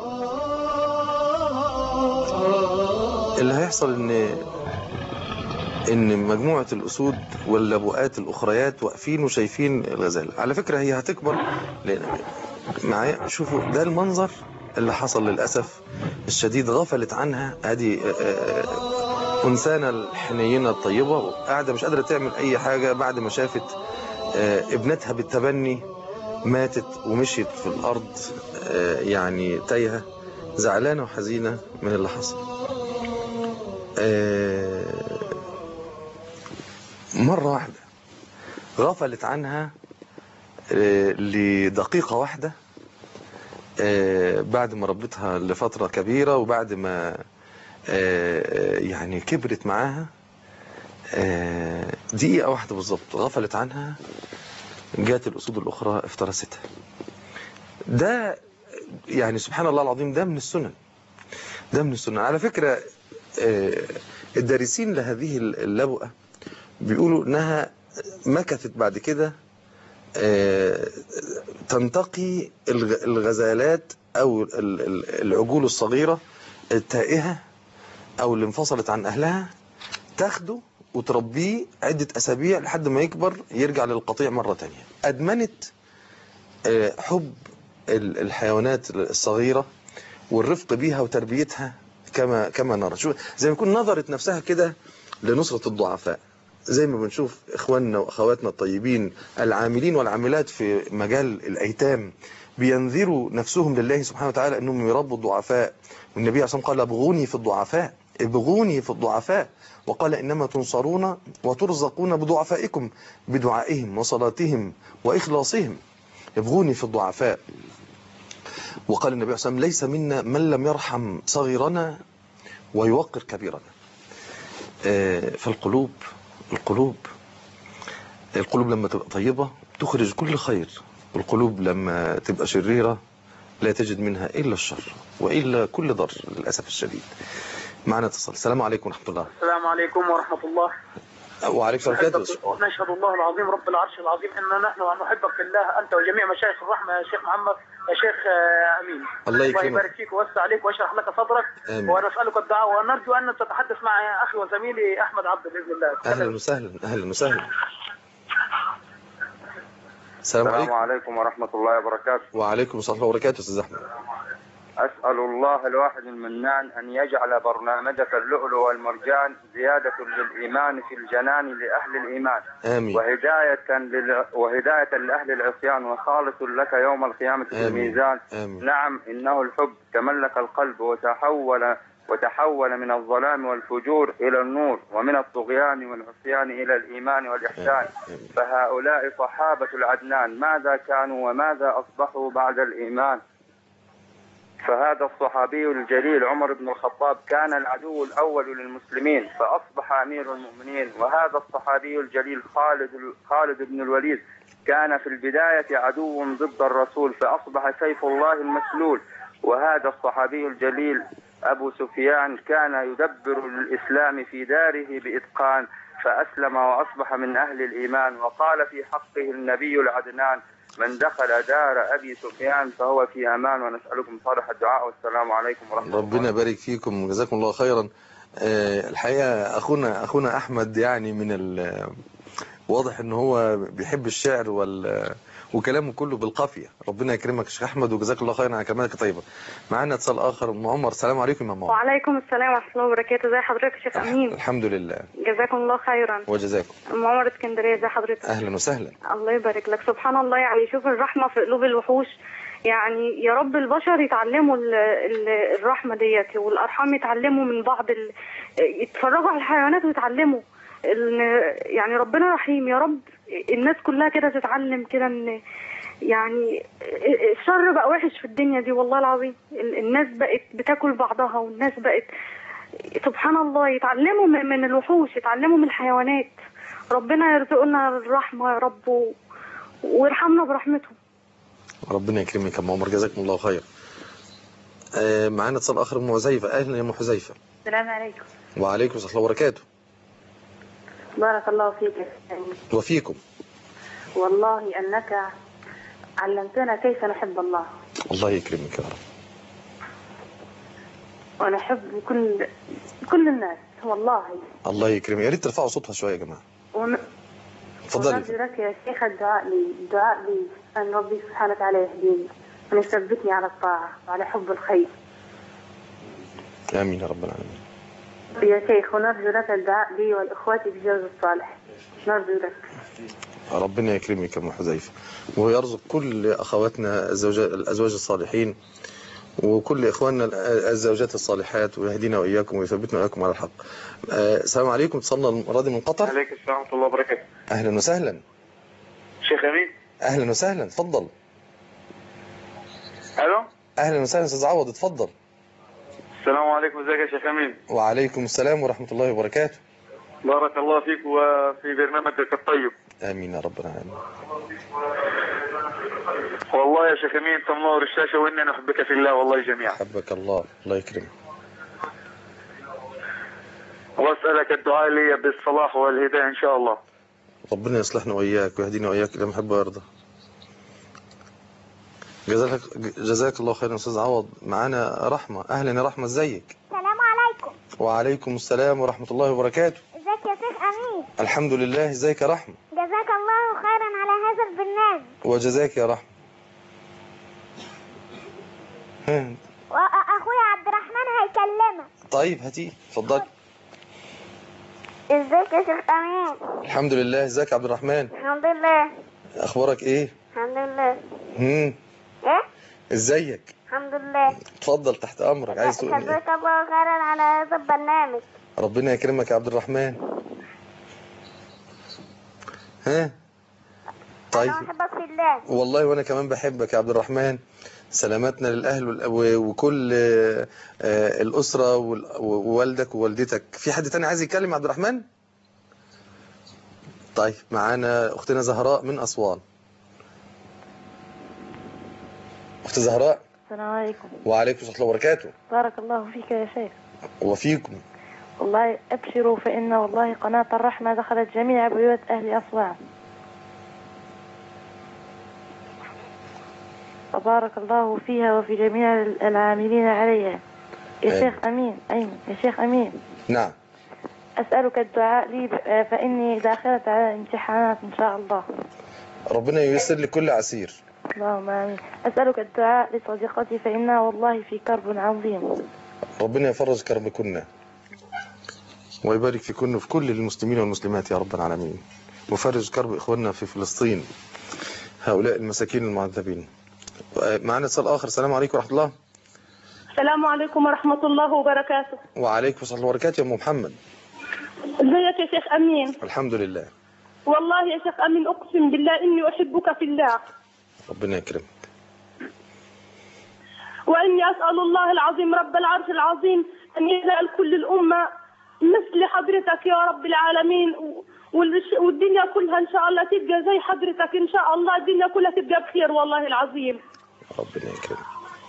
اللي هيحصل ان ان مجموعة الاسود واللبؤات الاخريات واقفين وشايفين الغزالة. على فكرة هي هتكبر معايا. شوفوا ده المنظر اللي حصل للأسف الشديد. غفلت عنها هذه أنثانا الحنينة الطيبة، قاعدة مش قادرة تعمل أي حاجة بعد ما شافت ابنتها بالتبني ماتت ومشيت في الأرض، يعني تايهة زعلانة وحزينة من اللي حصل. مرة واحدة غفلت عنها لدقيقة واحدة بعد ما ربتها لفترة كبيرة، وبعد ما يعني كبرت معاها دقيقة واحدة بالظبط غفلت عنها، جات الأسود الأخرى افترستها. ده يعني سبحان الله العظيم، ده من السنن، ده من السنن. على فكرة الدارسين لهذه اللبؤة بيقولوا انها مكثت بعد كده تنتقي الغزالات او العجول الصغيرة التائهة او اللي انفصلت عن اهلها، تاخده وتربيه عدة اسابيع لحد ما يكبر يرجع للقطيع مرة تانية. ادمنت حب الحيوانات الصغيرة والرفق بيها وتربيتها كما كما نرى. شو زي ما يكون نظرت نفسها كده لنصرة الضعفاء، زي ما بنشوف إخواننا وأخواتنا الطيبين العاملين والعاملات في مجال الأيتام بينذروا نفسهم لله سبحانه وتعالى أنهم يربوا الضعفاء. والنبي عليه الصلاة والسلام قال ابغوني في الضعفاء، ابغوني في الضعفاء، وقال إنما تنصرون وترزقون بضعفائكم بدعائهم وصلاتهم وإخلاصهم. ابغوني في الضعفاء. وقال النبي عليه الصلاة والسلام ليس منا من لم يرحم صغيرنا ويوقر كبيرنا. فالقلوب القلوب القلوب لما تبقى طيبة تخرج كل خير، والقلوب لما تبقى شريرة لا تجد منها إلا الشر وإلا كل ضر للأسف الشديد. معنا اتصال. السلام عليكم ورحمة الله. السلام عليكم ورحمة الله. وعليكم السلام. نشهد الله العظيم رب العرش العظيم أننا نحن نحبك في الله أنت وجميع مشايخ الرحمة يا شيخ محمد يا شيخ أمين. الله يكرمك. الله يبارك فيك ويوسع عليك ويشرح لك صدرك. آمين. ونسألك الدعاء ونرجو أن تتحدث مع أخي وزميلي أحمد عبد بإذن الله. أهلا وسهلا. أهلا وسهلا. السلام عليكم. السلام عليكم ورحمة الله وبركاته. وعليكم السلام وبركاته. أستاذ أحمد، أسأل الله الواحد المنان أن يجعل برنامجك اللؤلؤ والمرجان زيادة للإيمان في الجنان لأهل الإيمان. آمين. وهداية لل... وهداية لأهل العصيان وخالص لك يوم القيامة في الميزان. آمين. نعم إنه الحب تملك القلب وتحول وتحول من الظلام والفجور إلى النور ومن الطغيان والعصيان إلى الإيمان والإحسان. آمين. فهؤلاء صحابة العدنان ماذا كانوا وماذا أصبحوا بعد الإيمان؟ فهذا الصحابي الجليل عمر بن الخطاب كان العدو الأول للمسلمين فأصبح أمير المؤمنين. وهذا الصحابي الجليل خالد خالد بن الوليد كان في البداية عدو ضد الرسول فأصبح سيف الله المسلول. وهذا الصحابي الجليل أبو سفيان كان يدبر للإسلام في داره بإتقان فأسلم وأصبح من أهل الإيمان. وقال في حقه النبي العدنان من دخل دار أبي سفيان فهو في أمان. ونسألكم صالح الدعاء والسلام عليكم ورحمة الله. ربنا يبارك فيكم وجزاكم الله خيرا. الحقيقة أخونا أخونا أحمد يعني من واضح إن هو بيحب الشعر وال وكلامه كله بالقافية. ربنا يكرمك يا شيخ أحمد وجزاك الله خيرا على كلامك طيبة. معانا اتصال آخر أم عمر. السلام عليكم يا أم عمر. وعليكم السلام ورحمة الله وبركاته. ازي حضرتك يا شيخ أمين؟ الحمد لله. جزاكم الله خيرا. وجزاكم. أم عمر اسكندرية. ازي حضرتك؟ أهلا وسهلا. الله يبارك لك. سبحان الله يعني شوف الرحمة في قلوب الوحوش. يعني يا رب البشر يتعلموا ال ال الرحمة ديت والأرحام يتعلموا من بعض ال... يتفرجوا على الحيوانات ويتعلموا يعني ربنا رحيم. يا رب الناس كلها كده تتعلم كده ان يعني الشر بقى وحش في الدنيا دي والله العظيم. الناس بقت بتاكل بعضها والناس بقت سبحان الله يتعلموا من الوحوش يتعلموا من الحيوانات. ربنا يرزقنا الرحمة يا رب ويرحمنا برحمته. ربنا يكرمك يا ام عمر جزاكم الله خير. آه معانا اتصال اخر ام حذيفه. اهلا يا ام حذيفه. السلام عليكم. وعليكم السلام ورحمه الله وبركاته. بارك الله فيك وفيكم. والله انك علمتنا كيف نحب الله. الله يكرمك يا رب. ونحب كل كل الناس والله. الله يكرمك. يا ريت ترفعوا صوتها شويه يا جماعه. ون... تفضلي. ونرجو لك يا شيخ الدعاء لي الدعاء لي ان ربي سبحانه وتعالى يهديني ويثبتني على الطاعه وعلى حب الخير. امين يا رب العالمين. يا شيخ ونرجو لك الدعاء لي والاخوات بالجوز الصالح. نرجو لك. ربنا يكرمك يا ام حذيفه ويرزق كل اخواتنا الازواج الصالحين وكل اخواننا الزوجات الصالحات ويهدينا واياكم ويثبتنا واياكم على الحق. السلام عليكم. اتصلنا المره دي من قطر. عليكم السلام ورحمه الله وبركاته. اهلا وسهلا. شيخ امين. اهلا وسهلا. اتفضل. الو. اهلا وسهلا استاذ عوض. اتفضل. السلام عليكم. ازيك يا شيخ امين؟ وعليكم السلام ورحمه الله وبركاته. بارك الله فيك وفي برنامجك الطيب. امين يا رب العالمين. والله يا شيخ امين انت منور الشاشه واني نحبك في الله والله جميعا. حبك الله. الله يكرمك. واسالك الدعاء لي بالصلاح والهدايه ان شاء الله. ربنا يصلحنا واياك ويهدينا واياك الى محب ويرضى. جزاك جزاك الله خيرا استاذ عوض. معانا رحمه. اهلا يا رحمه. ازيك؟ السلام عليكم. وعليكم السلام ورحمه الله وبركاته. ازيك يا شيخ امين؟ الحمد لله. ازيك يا رحمه؟ جزاك الله خيرا على هذا البرنامج. وجزاك يا رحمه. ها. واخويا عبد الرحمن هيكلمك. طيب هاتي اتفضلي. ازيك يا شيخ امين؟ الحمد لله. ازيك يا عبد الرحمن؟ الحمد لله. اخبارك ايه؟ الحمد لله. امم ايه؟ ازيك؟ الحمد لله. اتفضل تحت امرك. عايز تقول ايه؟ جزاك الله خيرا على هذا البرنامج. ربنا يكرمك يا عبد الرحمن. ها طيب. انا بحبك في الله. والله وانا كمان بحبك يا عبد الرحمن. سلامتنا للاهل وكل الاسره ووالدك ووالدتك. في حد تاني عايز يتكلم يا عبد الرحمن؟ طيب معانا اختنا زهراء من اسوان. اخت زهراء. السلام عليكم. وعليكم السلام ورحمه الله وبركاته. بارك الله فيك يا شيخ. وفيكم. والله ابشروا فإن والله قناة الرحمة دخلت جميع بيوت أهل أسوان. وبارك الله فيها وفي جميع العاملين عليها. يا أي. شيخ أمين. أيمن يا شيخ أمين. نعم. أسألك الدعاء لي فإني داخلة على امتحانات إن شاء الله. ربنا ييسر لكل عسير. اللهم آمين. أسألك الدعاء لصديقتي فإنها والله في كرب عظيم. ربنا يفرج كربكن ويبارك فيكن وفي كل المسلمين والمسلمات يا رب العالمين، وفرج كرب إخواننا في فلسطين هؤلاء المساكين المعذبين. معنا اتصال آخر. السلام عليكم ورحمة الله. السلام عليكم ورحمة الله وبركاته. وعليكم السلام وبركاته يا أم محمد. ازيك يا شيخ أمين؟ الحمد لله. والله يا شيخ أمين أقسم بالله إني أحبك في الله. ربنا يكرمك. وإني أسأل الله العظيم رب العرش العظيم أن يجعل كل الأمة مثل حضرتك يا رب العالمين، والدنيا كلها إن شاء الله تبقى زي حضرتك إن شاء الله، الدنيا كلها تبقى بخير والله العظيم. ربنا يكرمك.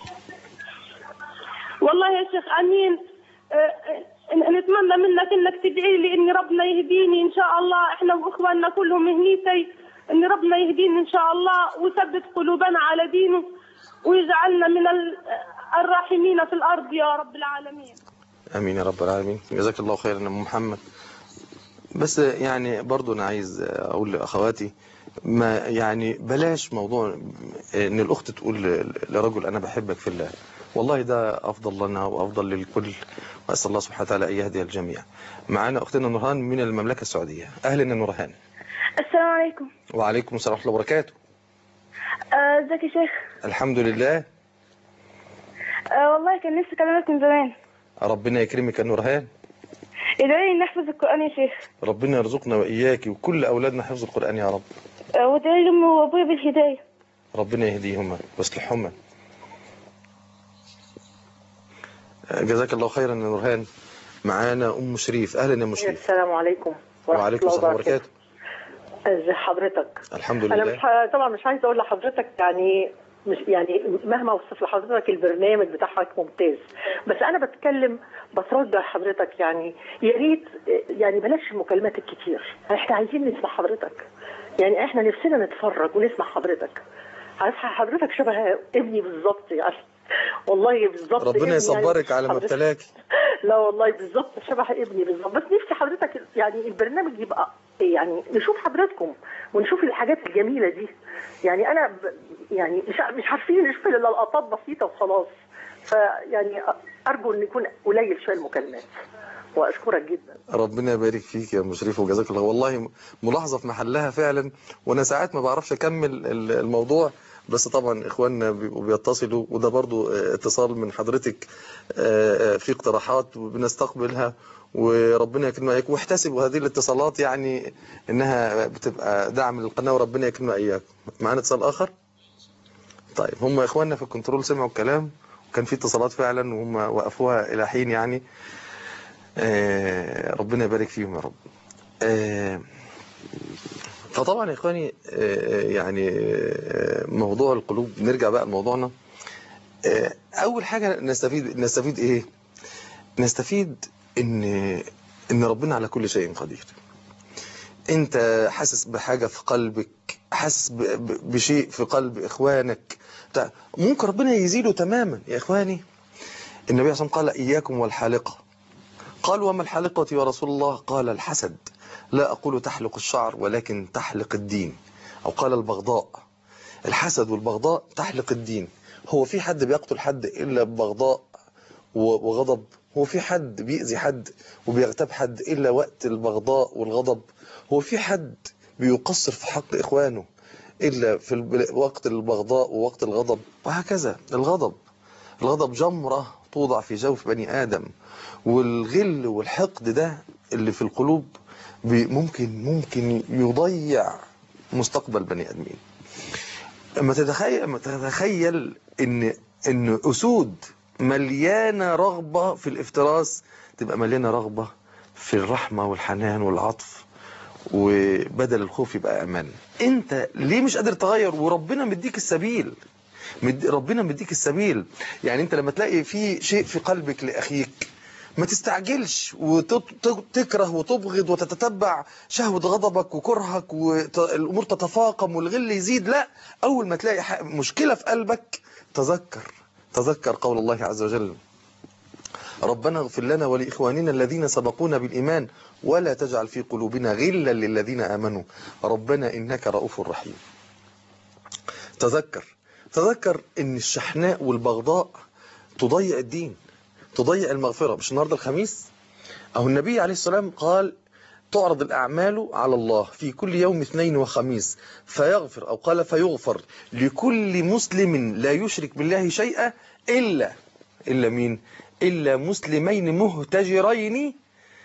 والله يا شيخ أمين نتمنى منك إنك تدعي لي إن ربنا يهديني إن شاء الله، إحنا وإخواننا كلهم هنيتي، إن ربنا يهديني إن شاء الله ويثبت قلوبنا على دينه ويجعلنا من الراحمين في الأرض يا رب العالمين. امين يا رب العالمين. جزاك الله خيرا يا ام محمد. بس يعني برضو انا عايز اقول لاخواتي ما يعني بلاش موضوع ان الاخت تقول لرجل انا بحبك في الله، والله ده افضل لنا وافضل للكل، واسال الله سبحانه وتعالى ان يهدي الجميع. معانا اختنا نورهان من المملكه السعوديه. اهلا يا نورهان. السلام عليكم. وعليكم السلام ورحمه الله وبركاته. ازيك يا شيخ؟ الحمد لله. أه والله كان نفسي اكلمك من زمان. ربنا يكرمك يا نورهان. ادعي لي نحفظ القرآن يا شيخ. ربنا يرزقنا وإياكي وكل أولادنا حفظ القرآن يا رب. أه وادعي لي أمي وأبويا بالهداية. ربنا يهديهما ويصلحهما. جزاك الله خيرا يا نورهان. معانا أم شريف. أهلا يا أم شريف. السلام عليكم وعليكم السلام وبركاته. ازي حضرتك؟ الحمد لله. أنا مش طبعا مش عايزة أقول لحضرتك يعني مش يعني مهما وصف لحضرتك البرنامج بتاعك ممتاز، بس انا بتكلم بترجى حضرتك يعني يا ريت يعني بلاش المكالمات الكتير، احنا عايزين نسمع حضرتك، يعني احنا نفسنا نتفرج ونسمع حضرتك. عارف حضرتك شبه ابني بالظبط يعني، والله بالظبط. ربنا يصبرك يعني على ما ابتلاكي. لا والله بالظبط شبه ابني بالظبط، بس نفسي حضرتك يعني البرنامج يبقى يعني نشوف حضراتكم ونشوف الحاجات الجميله دي. يعني انا ب... يعني مش مش عارفين نشوف الا لقطات بسيطه وخلاص، فيعني ارجو ان يكون قليل شويه المكالمات، واشكرك جدا. ربنا يبارك فيك يا ام شريف وجزاك الله. والله ملاحظه في محلها فعلا، وانا ساعات ما بعرفش اكمل الموضوع، بس طبعا اخواننا بيبقوا بيتصلوا، وده برضو اتصال من حضرتك في اقتراحات وبنستقبلها، وربنا يكرمنا اياكم، واحتسبوا هذه الاتصالات يعني انها بتبقى دعم للقناه، وربنا يكرمنا اياكم. معانا اتصال اخر. طيب هم اخواننا في الكنترول سمعوا الكلام، وكان في اتصالات فعلا وهم وقفوها الى حين يعني. آه ربنا يبارك فيهم يا رب. آه فطبعا يا اخواني آه يعني آه موضوع القلوب، نرجع بقى لموضوعنا. آه اول حاجه نستفيد نستفيد ايه؟ نستفيد ان ان ربنا على كل شيء قدير. انت حاسس بحاجه في قلبك، حاسس بشيء في قلب اخوانك، ممكن ربنا يزيله تماما يا اخواني. النبي صلى الله عليه وسلم قال اياكم والحالقه. قال وما الحالقه يا رسول الله؟ قال الحسد. لا اقول تحلق الشعر ولكن تحلق الدين، او قال البغضاء. الحسد والبغضاء تحلق الدين. هو في حد بيقتل حد إلا ببغضاء وغضب؟ هو في حد بيأذي حد وبيغتاب حد إلا وقت البغضاء والغضب؟ هو في حد بيقصر في حق إخوانه إلا في وقت البغضاء ووقت الغضب؟ وهكذا الغضب الغضب جمرة توضع في جوف بني آدم، والغل والحقد ده اللي في القلوب ممكن ممكن يضيع مستقبل بني آدمين. اما تتخيل اما تتخيل ان ان اسود مليانه رغبه في الافتراس تبقى مليانه رغبه في الرحمه والحنان والعطف، وبدل الخوف يبقى امان. انت ليه مش قادر تغير وربنا مديك السبيل؟ مد... ربنا مديك السبيل. يعني انت لما تلاقي في شيء في قلبك لاخيك ما تستعجلش وتكره وتبغض وتتتبع شهوة غضبك وكرهك والأمور تتفاقم والغل يزيد. لا، أول ما تلاقي مشكلة في قلبك تذكر تذكر قول الله عز وجل: ربنا اغفر لنا ولإخواننا الذين سبقونا بالإيمان ولا تجعل في قلوبنا غلا للذين آمنوا ربنا إنك رؤوف رحيم. تذكر تذكر إن الشحناء والبغضاء تضيع الدين، تضيع المغفرة. مش النهاردة الخميس؟ أو النبي عليه السلام قال: تعرض الأعمال على الله في كل يوم اثنين وخميس فيغفر، أو قال فيغفر لكل مسلم لا يشرك بالله شيئا إلا إلا مين؟ إلا مسلمين مهتجرين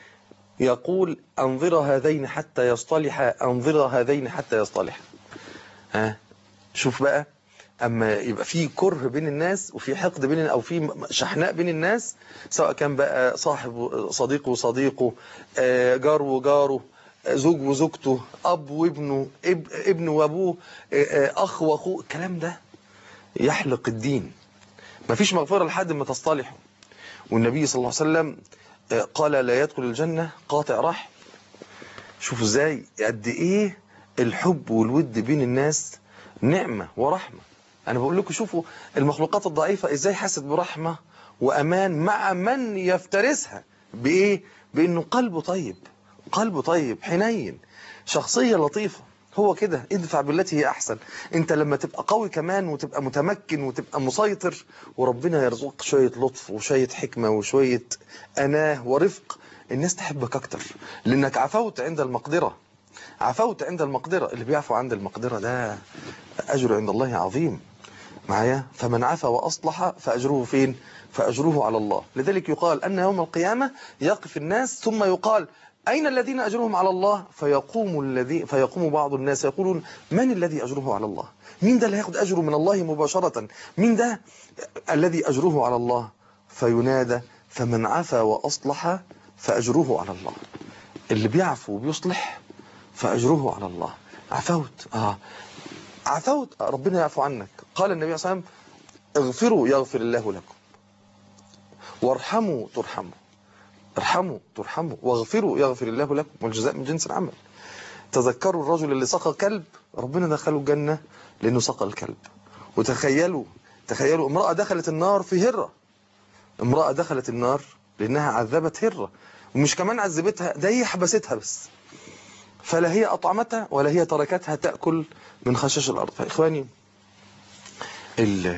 يقول أنظر هذين حتى يصطلح أنظر هذين حتى يصطلح. ها شوف بقى، أما يبقى في كره بين الناس وفي حقد بين أو في شحناء بين الناس، سواء كان بقى صاحب صديقه وصديقه، جار وجاره، زوج وزوجته، أب وابنه، ابن وأبوه، أخ وأخوه، الكلام ده يحلق الدين. مفيش مغفرة لحد ما تصطلحوا. والنبي صلى الله عليه وسلم قال: لا يدخل الجنة قاطع رحم. شوفوا ازاي قد ايه الحب والود بين الناس نعمة ورحمة. أنا بقول لكم شوفوا المخلوقات الضعيفة إزاي حست برحمة وأمان مع من يفترسها. بإيه؟ بأنه قلبه طيب، قلبه طيب حنين، شخصية لطيفة. هو كده، ادفع بالتي هي أحسن. أنت لما تبقى قوي كمان وتبقى متمكن وتبقى مسيطر وربنا يرزقك شوية لطف وشوية حكمة وشوية أناه ورفق، الناس تحبك أكتر لأنك عفوت عند المقدرة. عفوت عند المقدرة. اللي بيعفو عند المقدرة ده أجر عند الله عظيم. معايا؟ فمن عفا وأصلح فأجره فين؟ فأجره على الله. لذلك يقال أن يوم القيامة يقف الناس ثم يقال: أين الذين أجرهم على الله؟ فيقوم الذي فيقوم بعض الناس يقولون: من الذي أجره على الله؟ مين ده اللي هياخد أجره من الله مباشرة؟ مين ده الذي أجره على الله؟ فينادى: فمن عفا وأصلح فأجره على الله. اللي بيعفو وبيصلح فأجره على الله. عفوت آه عفوت ربنا يعفو عنك. قال النبي صلى الله عليه وسلم: اغفروا يغفر الله لكم، وارحموا ترحموا. ارحموا ترحموا، واغفروا يغفر الله لكم، والجزاء من جنس العمل. تذكروا الرجل اللي سقى كلب، ربنا دخله الجنة لأنه سقى الكلب. وتخيلوا تخيلوا امرأة دخلت النار في هرة. امرأة دخلت النار لأنها عذبت هرة، ومش كمان عذبتها، ده هي حبستها بس، فلا هي أطعمتها ولا هي تركتها تأكل من خشاش الأرض. فإخواني ال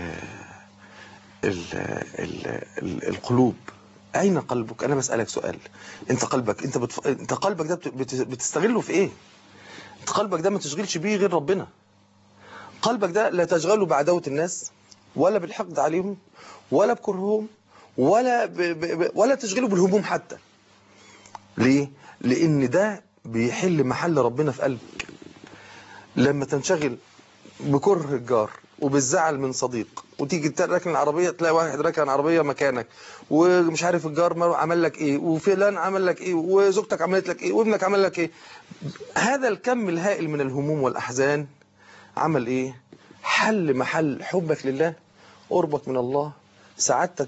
ال ال ال القلوب، أين قلبك؟ أنا بسألك سؤال. أنت قلبك أنت بتف... أنت قلبك ده بت... بتستغله في إيه؟ أنت قلبك ده ما تشغلش بيه غير ربنا. قلبك ده لا تشغله بعداوة الناس ولا بالحقد عليهم ولا بكرههم ولا ب... ب... ولا تشغله بالهموم حتى. ليه؟ لأن ده بيحل محل ربنا في قلبك. لما تنشغل بكره الجار وبالزعل من صديق، وتيجي تركن العربية تلاقي واحد راكن العربية مكانك، ومش عارف الجار عمل لك ايه، وفلان عمل لك ايه، وزوجتك عملت لك ايه، وابنك عمل لك ايه، هذا الكم الهائل من الهموم والأحزان عمل ايه؟ حل محل حبك لله، قربك من الله، سعادتك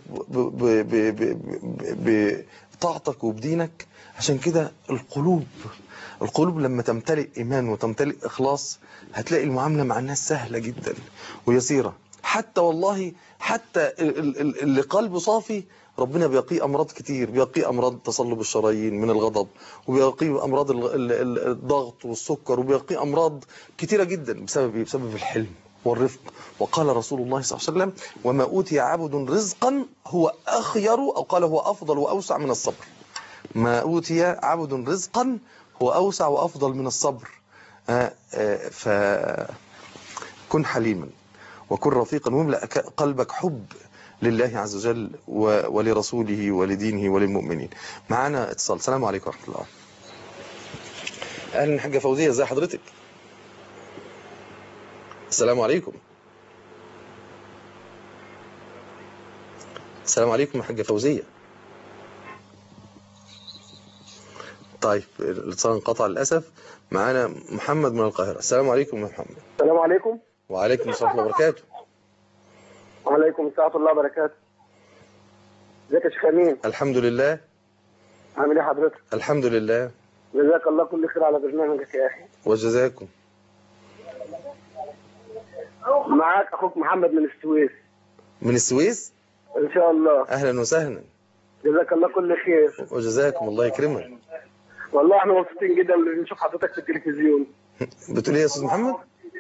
بطاعتك وبدينك. عشان كده القلوب القلوب لما تمتلئ إيمان وتمتلئ إخلاص هتلاقي المعاملة مع الناس سهلة جدا ويسيرة. حتى والله حتى اللي قلبه صافي ربنا بيقيه أمراض كتير، بيقيه أمراض تصلب الشرايين من الغضب، وبيقيه أمراض الضغط والسكر، وبيقيه أمراض كتيرة جدا بسبب بسبب الحلم والرفق. وقال رسول الله صلى الله عليه وسلم: وما أوتي عبد رزقا هو أخير، أو قال هو أفضل وأوسع من الصبر. ما أوتي عبد رزقا هو أوسع وأفضل من الصبر. فكن حليما وكن رفيقا واملأ قلبك حب لله عز وجل ولرسوله ولدينه وللمؤمنين. معنا اتصال. السلام عليكم ورحمة الله. أهلا حاجة فوزية، ازي حضرتك؟ السلام عليكم. السلام عليكم يا حاجة فوزية. طيب الاتصال انقطع للأسف. معانا محمد من القاهرة. السلام عليكم يا محمد. السلام عليكم. وعليكم السلام ورحمة الله وبركاته. وعليكم السلام ورحمة الله وبركاته. ازيك يا شيخ أمين؟ الحمد لله. عامل ايه حضرتك؟ الحمد لله. جزاك الله كل خير على برنامجك يا أخي. وجزاكم. معاك أخوك محمد من السويس. من السويس؟ إن شاء الله. أهلا وسهلا. جزاك الله كل خير. وجزاكم الله يكرمك. والله احنا مبسوطين جدا اللي نشوف حضرتك في التلفزيون. بتقول ايه يا استاذ محمد؟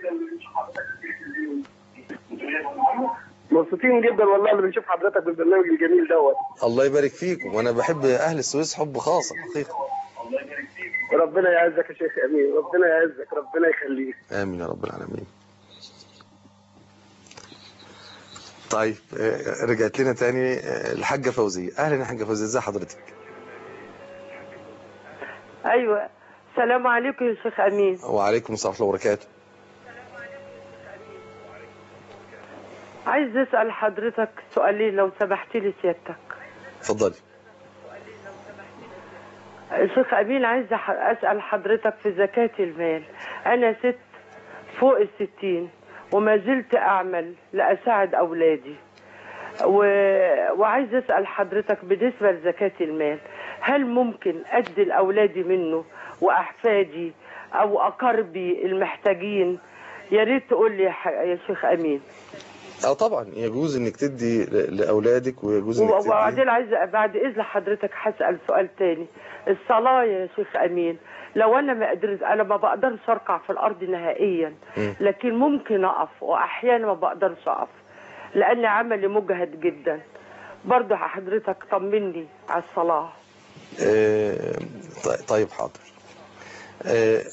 مبسوطين جدا والله اللي بنشوف حضرتك بالبرنامج الجميل دوت. الله يبارك فيكم، وانا بحب اهل السويس حب خاص حقيقه. الله يبارك فيك. ربنا يعزك يا شيخ امين، ربنا يعزك، ربنا يخليك. امين يا رب العالمين. طيب رجعت لنا تاني الحاجه فوزيه. اهلا يا حاجه فوزيه، ازي حضرتك؟ ايوه السلام عليكم يا شيخ امين. وعليكم السلام ورحمه الله وبركاته. عايز اسال حضرتك سؤالين لو سمحت لي سيادتك. اتفضلي. شيخ امين عايز اسال حضرتك في زكاه المال. انا ست فوق الستين وما زلت اعمل لاساعد اولادي و... وعايز اسال حضرتك بالنسبه لزكاه المال، هل ممكن ادي لاولادي منه واحفادي او اقاربي المحتاجين؟ يا ريت تقول لي يا شيخ امين. اه طبعا يجوز انك تدي لاولادك ويجوز انك تدي. وبعدين عايز بعد اذن حضرتك هسال سؤال تاني. الصلاه يا شيخ امين، لو انا ما قدرت، انا ما بقدرش اركع في الارض نهائيا، لكن ممكن اقف واحيانا ما بقدرش اقف لان عملي مجهد جدا. برضه حضرتك طمني على الصلاه. آه طيب حاضر. آه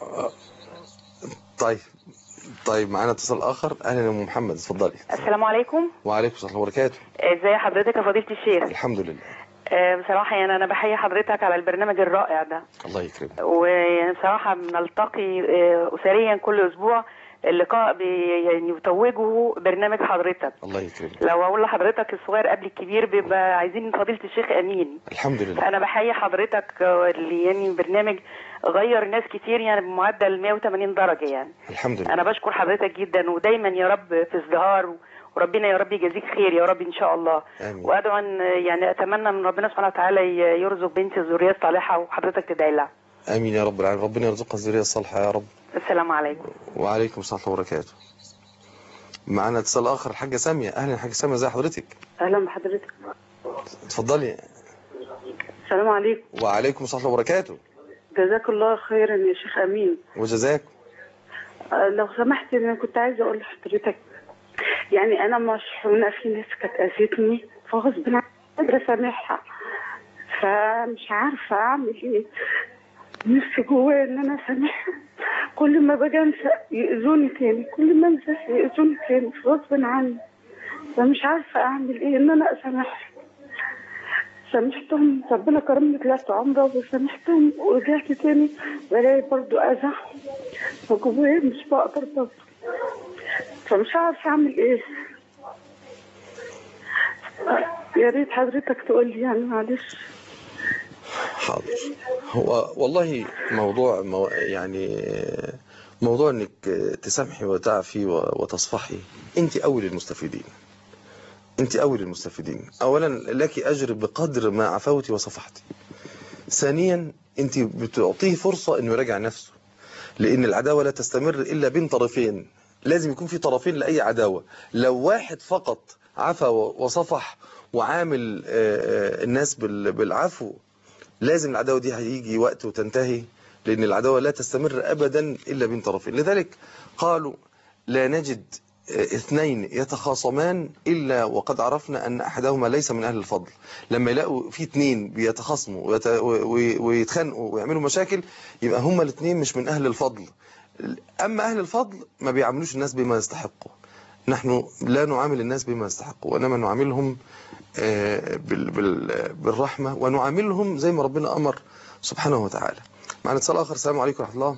طيب طيب معانا اتصال اخر. اهلا يا ام محمد، اتفضلي. السلام عليكم. وعليكم السلام وبركاته. ازي حضرتك يا فضيله الشيخ؟ الحمد لله. آه بصراحه يعني انا بحيي حضرتك على البرنامج الرائع ده. الله يكرمك. ويعني بصراحه بنلتقي آه اسريا كل اسبوع، اللقاء بي يعني يتوجه برنامج حضرتك. الله يكرمك. لو اقول لحضرتك الصغير قبل الكبير بيبقى عايزين فضيله الشيخ امين. الحمد لله. فانا بحيي حضرتك اللي يعني برنامج غير ناس كتير يعني بمعدل مية وتمانين درجه يعني. الحمد لله. انا بشكر حضرتك جدا، ودايما يا رب في ازدهار، وربنا يا رب يجازيك خير يا رب ان شاء الله. آمين. وادعو ان يعني اتمنى من ربنا سبحانه وتعالى يرزق بنتي الذريه الصالحه وحضرتك تدعي لها. امين يا رب العالمين، ربنا يرزقها الذريه الصالحه يا رب. السلام عليكم. وعليكم السلام ورحمه الله وبركاته. معانا اتصال اخر الحاجه ساميه. اهلا يا حاجه ساميه، ازي حضرتك؟ اهلا بحضرتك. اتفضلي. السلام عليكم. وعليكم السلام ورحمه الله وبركاته. جزاك الله خيرا يا شيخ امين. وجزاكم. أه لو سمحت انا كنت عايزه اقول لحضرتك، يعني انا مشحونه في ناس كانت اذتني فغصب عني قادره اسامحها، فمش عارفه اعمل ايه. نفسي جوايا ان انا اسامحهم، كل ما باجي انسى يأذوني تاني، كل ما انسى يأذوني تاني غصب عني، فمش عارفه اعمل ايه ان انا اسامحهم. سامحتهم، ربنا كرمني طلعت عمره وسامحتهم، ورجعت تاني بلاقي برضو اذى فجوايا مش بقدر برضو، فمش عارفه اعمل ايه. يا ريت حضرتك تقول لي يعني معلش. حاضر. هو والله موضوع مو يعني موضوع انك تسامحي وتعفي وتصفحي، انت اول المستفيدين. انت اول المستفيدين. اولا لك اجر بقدر ما عفوتي وصفحتي. ثانيا انت بتعطيه فرصة انه يراجع نفسه، لان العداوة لا تستمر الا بين طرفين، لازم يكون في طرفين لاي عداوة. لو واحد فقط عفى وصفح وعامل الناس بالعفو، لازم العداوة دي هيجي وقت وتنتهي، لأن العداوة لا تستمر أبدا إلا بين طرفين. لذلك قالوا لا نجد اثنين يتخاصمان إلا وقد عرفنا أن أحدهما ليس من أهل الفضل. لما يلاقوا في اثنين بيتخاصموا ويت... ويتخانقوا ويعملوا مشاكل يبقى هما الاثنين مش من أهل الفضل. أما أهل الفضل ما بيعاملوش الناس بما يستحقوا. نحن لا نعامل الناس بما يستحقوا، وإنما نعاملهم بال... بال... بالرحمة، ونعاملهم زي ما ربنا أمر سبحانه وتعالى. معنا اتصال آخر. السلام عليكم ورحمة الله.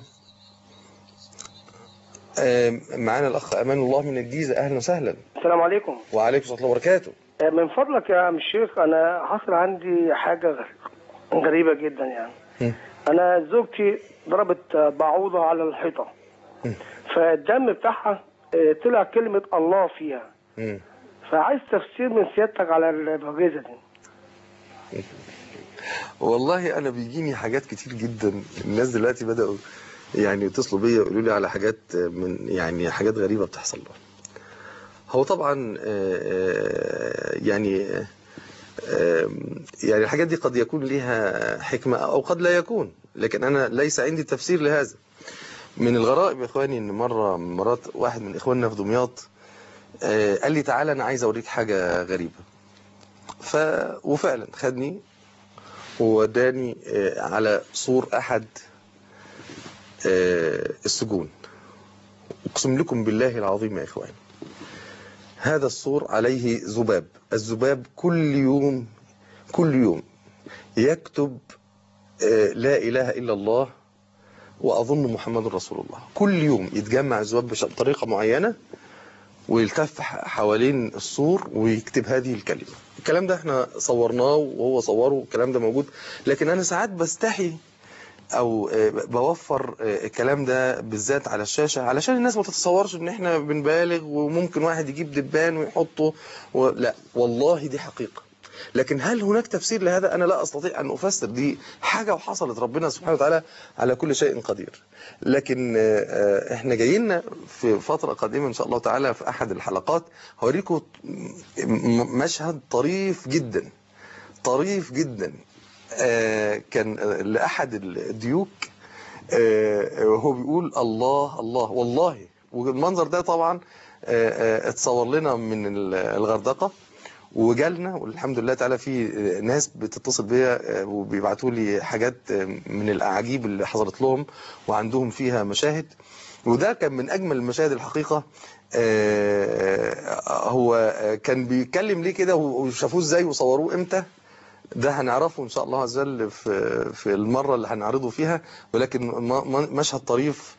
معانا الأخ أمان الله من الجيزة. أهلا وسهلا. السلام عليكم. وعليكم السلام وبركاته. من فضلك يا عم الشيخ، أنا حصل عندي حاجة غريبة جدا يعني. م. أنا زوجتي ضربت بعوضة على الحيطة، م. فالدم بتاعها طلع كلمة الله فيها. م. فعايز تفسير من سيادتك على المعجزة دي. م. والله أنا بيجيني حاجات كتير جدا. الناس دلوقتي بدأوا يعني يتصلوا بيا يقولوا لي على حاجات من يعني حاجات غريبة بتحصل لهم. هو طبعا يعني يعني الحاجات دي قد يكون لها حكمة أو قد لا يكون، لكن أنا ليس عندي تفسير لهذا. من الغرائب يا إخواني إن مرة من مرات واحد من إخواننا في دمياط قال لي تعالى أنا عايز أوريك حاجة غريبة. ف وفعلا خدني ووداني على سور أحد السجون. أقسم لكم بالله العظيم يا إخواني، هذا السور عليه ذباب. الذباب كل يوم كل يوم يكتب لا إله إلا الله وأظن محمد رسول الله. كل يوم يتجمع الذباب بطريقة معينة ويلتف حوالين السور ويكتب هذه الكلمة. الكلام ده احنا صورناه وهو صوره، الكلام ده موجود، لكن أنا ساعات بستحي او بوفر الكلام ده بالذات على الشاشة علشان الناس ما تتصورش ان احنا بنبالغ وممكن واحد يجيب دبان ويحطه و... لا والله دي حقيقة. لكن هل هناك تفسير لهذا؟ انا لا استطيع ان افسر، دي حاجة وحصلت، ربنا سبحانه وتعالى على كل شيء قدير. لكن احنا جايين في فترة قادمة ان شاء الله تعالى في احد الحلقات هوريكم مشهد طريف جدا طريف جدا. آه كان لأحد الديوك وهو آه بيقول الله الله والله، والمنظر ده طبعا آه اتصور لنا من الغردقة وجالنا، والحمد لله تعالى في ناس بتتصل بيا وبيبعتوا لي حاجات من الأعاجيب اللي حصلت لهم وعندهم فيها مشاهد، وده كان من أجمل المشاهد الحقيقة. هو كان بيتكلم ليه كده وشافوه ازاي وصوروه امتى، ده هنعرفه ان شاء الله عز وجل في في المره اللي هنعرضه فيها، ولكن مشهد طريف،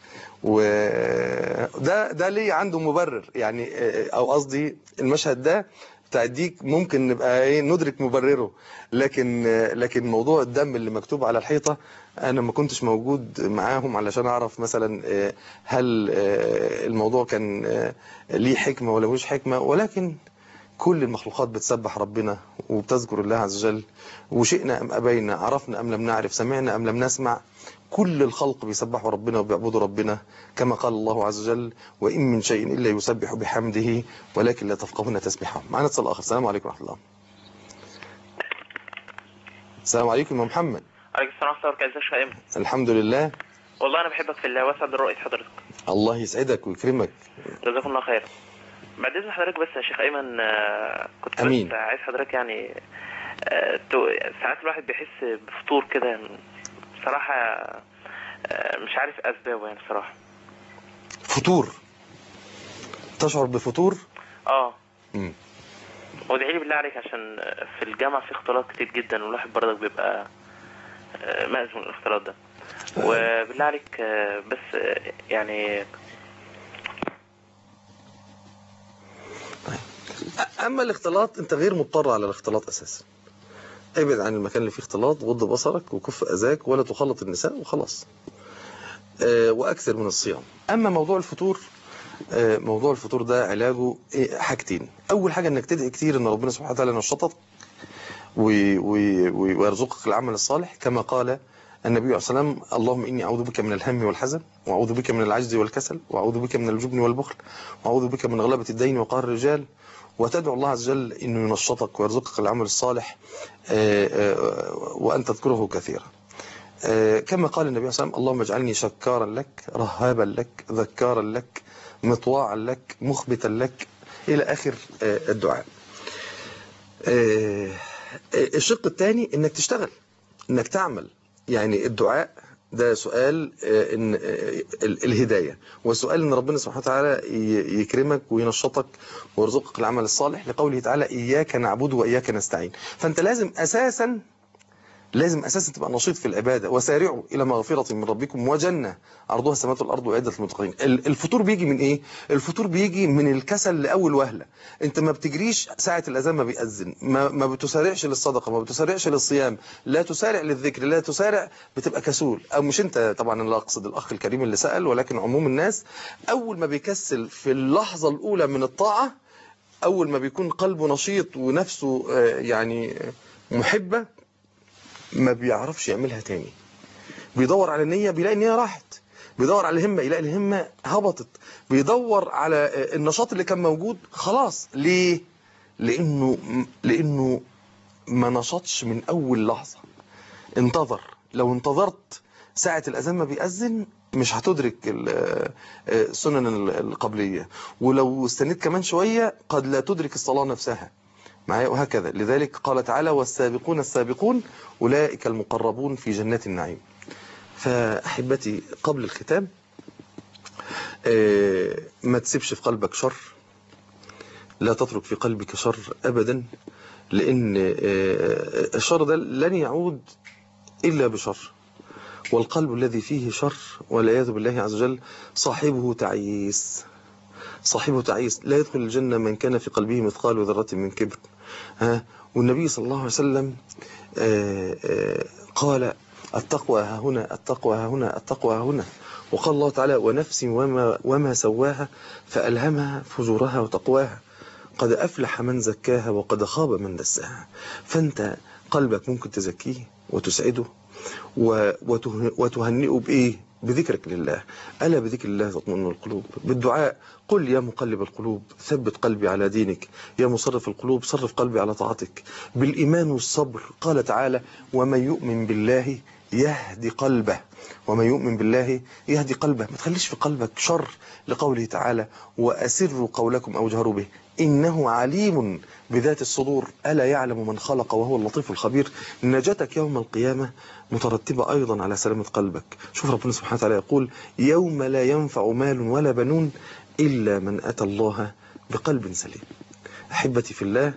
وده ده ليه عنده مبرر يعني، او قصدي المشهد ده بتاع الديك ممكن نبقى ايه ندرك مبرره، لكن لكن موضوع الدم اللي مكتوب على الحيطه انا ما كنتش موجود معاهم علشان اعرف مثلا هل الموضوع كان ليه حكمه ولا مش حكمه، ولكن كل المخلوقات بتسبح ربنا وبتذكر الله عز وجل، وشئنا أم أبينا، عرفنا أم لم نعرف، سمعنا أم لم نسمع، كل الخلق بيسبحوا ربنا وبيعبدوا ربنا كما قال الله عز وجل وإن من شيء إلا يسبح بحمده ولكن لا تفقهون تسبيحهم. معنا اتصال آخر. السلام عليكم ورحمة الله. السلام عليكم يا محمد. عليكم السلام ورحمة الله وبركاته. ازيك يا ايمن؟ الحمد لله. والله أنا بحبك في الله وأسعد رؤية حضرتك. الله يسعدك ويكرمك. جزاكم الله خير. بعد إذن حضرتك بس يا شيخ أيمن، كنت أمين. بس عايز حضرتك يعني ساعات الواحد بيحس بفطور كده بصراحة، مش عارف أسبابه يعني بصراحة. فطور؟ تشعر بفطور؟ اه امم وادعي لي بالله عليك عشان في الجامعة في اختلاط كتير جدا والواحد برضك بيبقى مأذون من الاختلاط ده، وبالله عليك بس يعني. أما الاختلاط أنت غير مضطر على الاختلاط أساسا، ابعد عن المكان اللي فيه اختلاط، غض بصرك وكف أذاك ولا تخلط النساء وخلاص، أه وأكثر من الصيام. أما موضوع الفطور، أه موضوع الفطور ده علاجه حاجتين. أول حاجة أنك تدعي كتير أن ربنا سبحانه وتعالى ينشطك ويرزقك العمل الصالح، كما قال النبي عليه الصلاة والسلام اللهم إني أعوذ بك من الهم والحزن، وأعوذ بك من العجز والكسل، وأعوذ بك من الجبن والبخل، وأعوذ بك من غلبة الدين وقهر الرجال، وتدعو الله عز وجل إنه ينشطك ويرزقك العمل الصالح وأن تذكره كثيرا. كما قال النبي صلى الله عليه وسلم: اللهم اجعلني شكارا لك، رهابا لك، ذكارا لك، مطواعا لك، مخبتا لك، إلى آخر الدعاء. الشق الثاني إنك تشتغل، إنك تعمل. يعني الدعاء ده سؤال إن الهداية، وسؤال إن ربنا سبحانه وتعالى يكرمك وينشطك ويرزقك العمل الصالح، لقوله تعالى: إياك نعبد وإياك نستعين. فأنت لازم أساسا لازم أساسا تبقى نشيط في العبادة. وسارعوا إلى مغفرة من ربكم وجنة عرضها السماوات والأرض وعدة للمتقين. الفطور بيجي من إيه؟ الفطور بيجي من الكسل لأول وهلة. أنت ما بتجريش ساعة الأذان ما بيأذن، ما, ما بتسارعش للصدقة، ما بتسارعش للصيام، لا تسارع للذكر، لا تسارع، بتبقى كسول. أو مش أنت طبعا، لا أقصد الأخ الكريم اللي سأل، ولكن عموم الناس أول ما بيكسل في اللحظة الأولى من الطاعة، أول ما بيكون قلبه نشيط ونفسه يعني محبة، ما بيعرفش يعملها تاني. بيدور على النية بيلاقي النية راحت، بيدور على الهمة يلاقي الهمة هبطت، بيدور على النشاط اللي كان موجود خلاص. ليه؟ لأنه لأنه ما نشطش من أول لحظة، انتظر. لو انتظرت ساعة الأذان ما بيأذن مش هتدرك السنن القبلية، ولو استنيت كمان شوية قد لا تدرك الصلاة نفسها معايا، وهكذا. لذلك قال تعالى: والسابقون السابقون أولئك المقربون في جنات النعيم. فأحبتي، قبل الختام ما تسيبش في قلبك شر، لا تترك في قلبك شر أبدا، لأن الشر ده لن يعود إلا بشر، والقلب الذي فيه شر والعياذ بالله عز وجل صاحبه تعيس، صاحبه تعيس. لا يدخل الجنة من كان في قلبه مثقال ذرة من كبر. ها، والنبي صلى الله عليه وسلم آآ آآ قال: التقوى ها هنا، التقوى ها هنا، التقوى ها هنا. وقال الله تعالى: ونفس وما, وما سواها فألهمها فجورها وتقواها، قد أفلح من زكاها وقد خاب من دساها. فأنت قلبك ممكن تزكيه وتسعده وتهنئه بإيه؟ بذكرك لله. ألا بذكر الله تطمئن القلوب. بالدعاء: قل يا مقلب القلوب ثبت قلبي على دينك، يا مصرف القلوب صرف قلبي على طاعتك. بالإيمان والصبر. قال تعالى: ومن يؤمن بالله يهدي قلبه، ومن يؤمن بالله يهدي قلبه. ما تخليش في قلبك شر، لقوله تعالى: وأسروا قولكم أو جهروا به إنه عليم بذات الصدور، ألا يعلم من خلق وهو اللطيف الخبير. نجاتك يوم القيامة مترتبة أيضا على سلامة قلبك. شوف ربنا سبحانه وتعالى يقول: يوم لا ينفع مال ولا بنون إلا من أتى الله بقلب سليم. أحبتي في الله،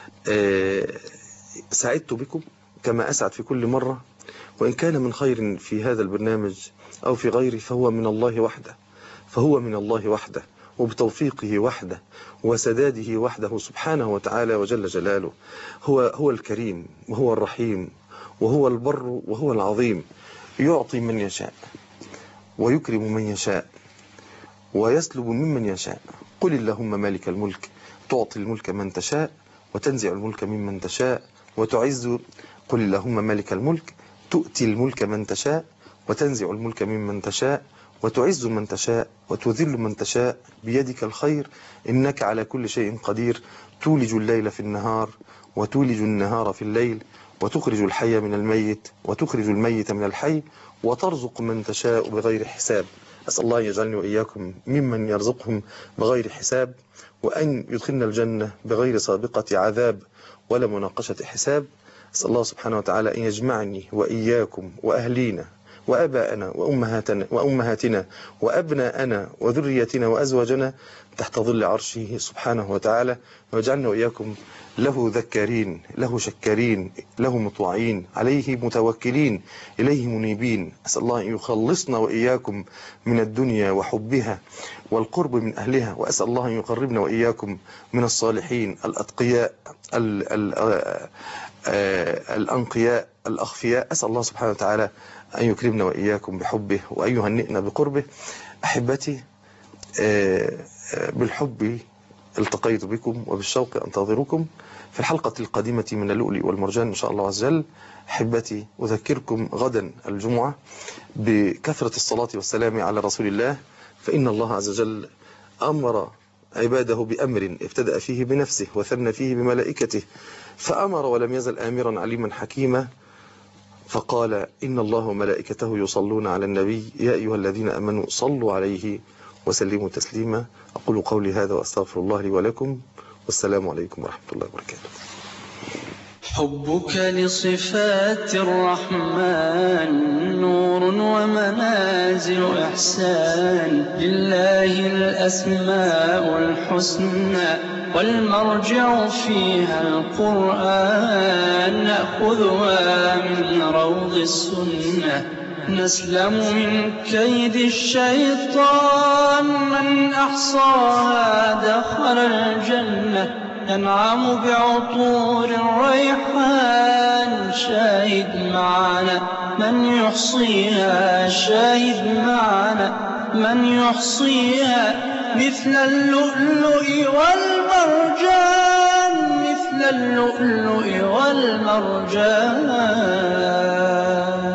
سعدت بكم كما أسعد في كل مرة، وإن كان من خير في هذا البرنامج أو في غيره فهو من الله وحده، فهو من الله وحده، وبتوفيقه وحده وسداده وحده سبحانه وتعالى وجل جلاله. هو هو الكريم وهو الرحيم وهو البر وهو العظيم، يعطي من يشاء ويكرم من يشاء ويسلب ممن يشاء. قل اللهم مالك الملك تعطي الملك من تشاء وتنزع الملك ممن تشاء وتعز. قل اللهم مالك الملك تؤتي الملك من تشاء وتنزع الملك ممن تشاء وتعز من تشاء وتذل من تشاء، بيدك الخير إنك على كل شيء قدير. تولج الليل في النهار وتولج النهار في الليل، وتخرج الحي من الميت وتخرج الميت من الحي، وترزق من تشاء بغير حساب. أسأل الله يجعلني وإياكم ممن يرزقهم بغير حساب، وأن يدخلنا الجنة بغير سابقة عذاب ولا مناقشة حساب. أسأل الله سبحانه وتعالى أن يجمعني وإياكم وأهلينا وأباءنا وأمهاتنا, وأمهاتنا وأبناءنا وذريتنا وأزواجنا تحت ظل عرشه سبحانه وتعالى، ويجعلنا وإياكم له ذكارين، له شكارين، له مطوعين، عليه متوكلين، إليه منيبين. أسأل الله أن يخلصنا وإياكم من الدنيا وحبها والقرب من أهلها، وأسأل الله أن يقربنا وإياكم من الصالحين الأتقياء ال ال الأنقياء الأخفياء. أسأل الله سبحانه وتعالى أن يكرمنا وإياكم بحبه وأن يهنئنا بقربه. أحبتي، بالحب التقيت بكم وبالشوق أنتظركم في الحلقة القادمة من اللؤلؤ والمرجان إن شاء الله عز وجل. أحبتي، أذكركم غدا الجمعة بكثرة الصلاة والسلام على رسول الله، فإن الله عز وجل أمر عباده بأمر ابتدأ فيه بنفسه وثنى فيه بملائكته، فأمر ولم يزل آمرا عليما حكيما. فقال إن الله وملائكته يصلون على النبي يا أيها الذين آمنوا صلوا عليه وسلموا تسليما. أقول قولي هذا وأستغفر الله لي ولكم، والسلام عليكم ورحمة الله وبركاته. حبك لصفات الرحمن نور ومنازل إحسان، لله الأسماء الحسنى والمرجع فيها القرآن، نأخذها من روض السنة نسلم من كيد الشيطان، من أحصاها دخل الجنة ينعم بعطور الريحان. شاهد معنا من يحصيها، شاهد معنا من يحصيها، مثل اللؤلؤ والمرجان، مثل اللؤلؤ والمرجان.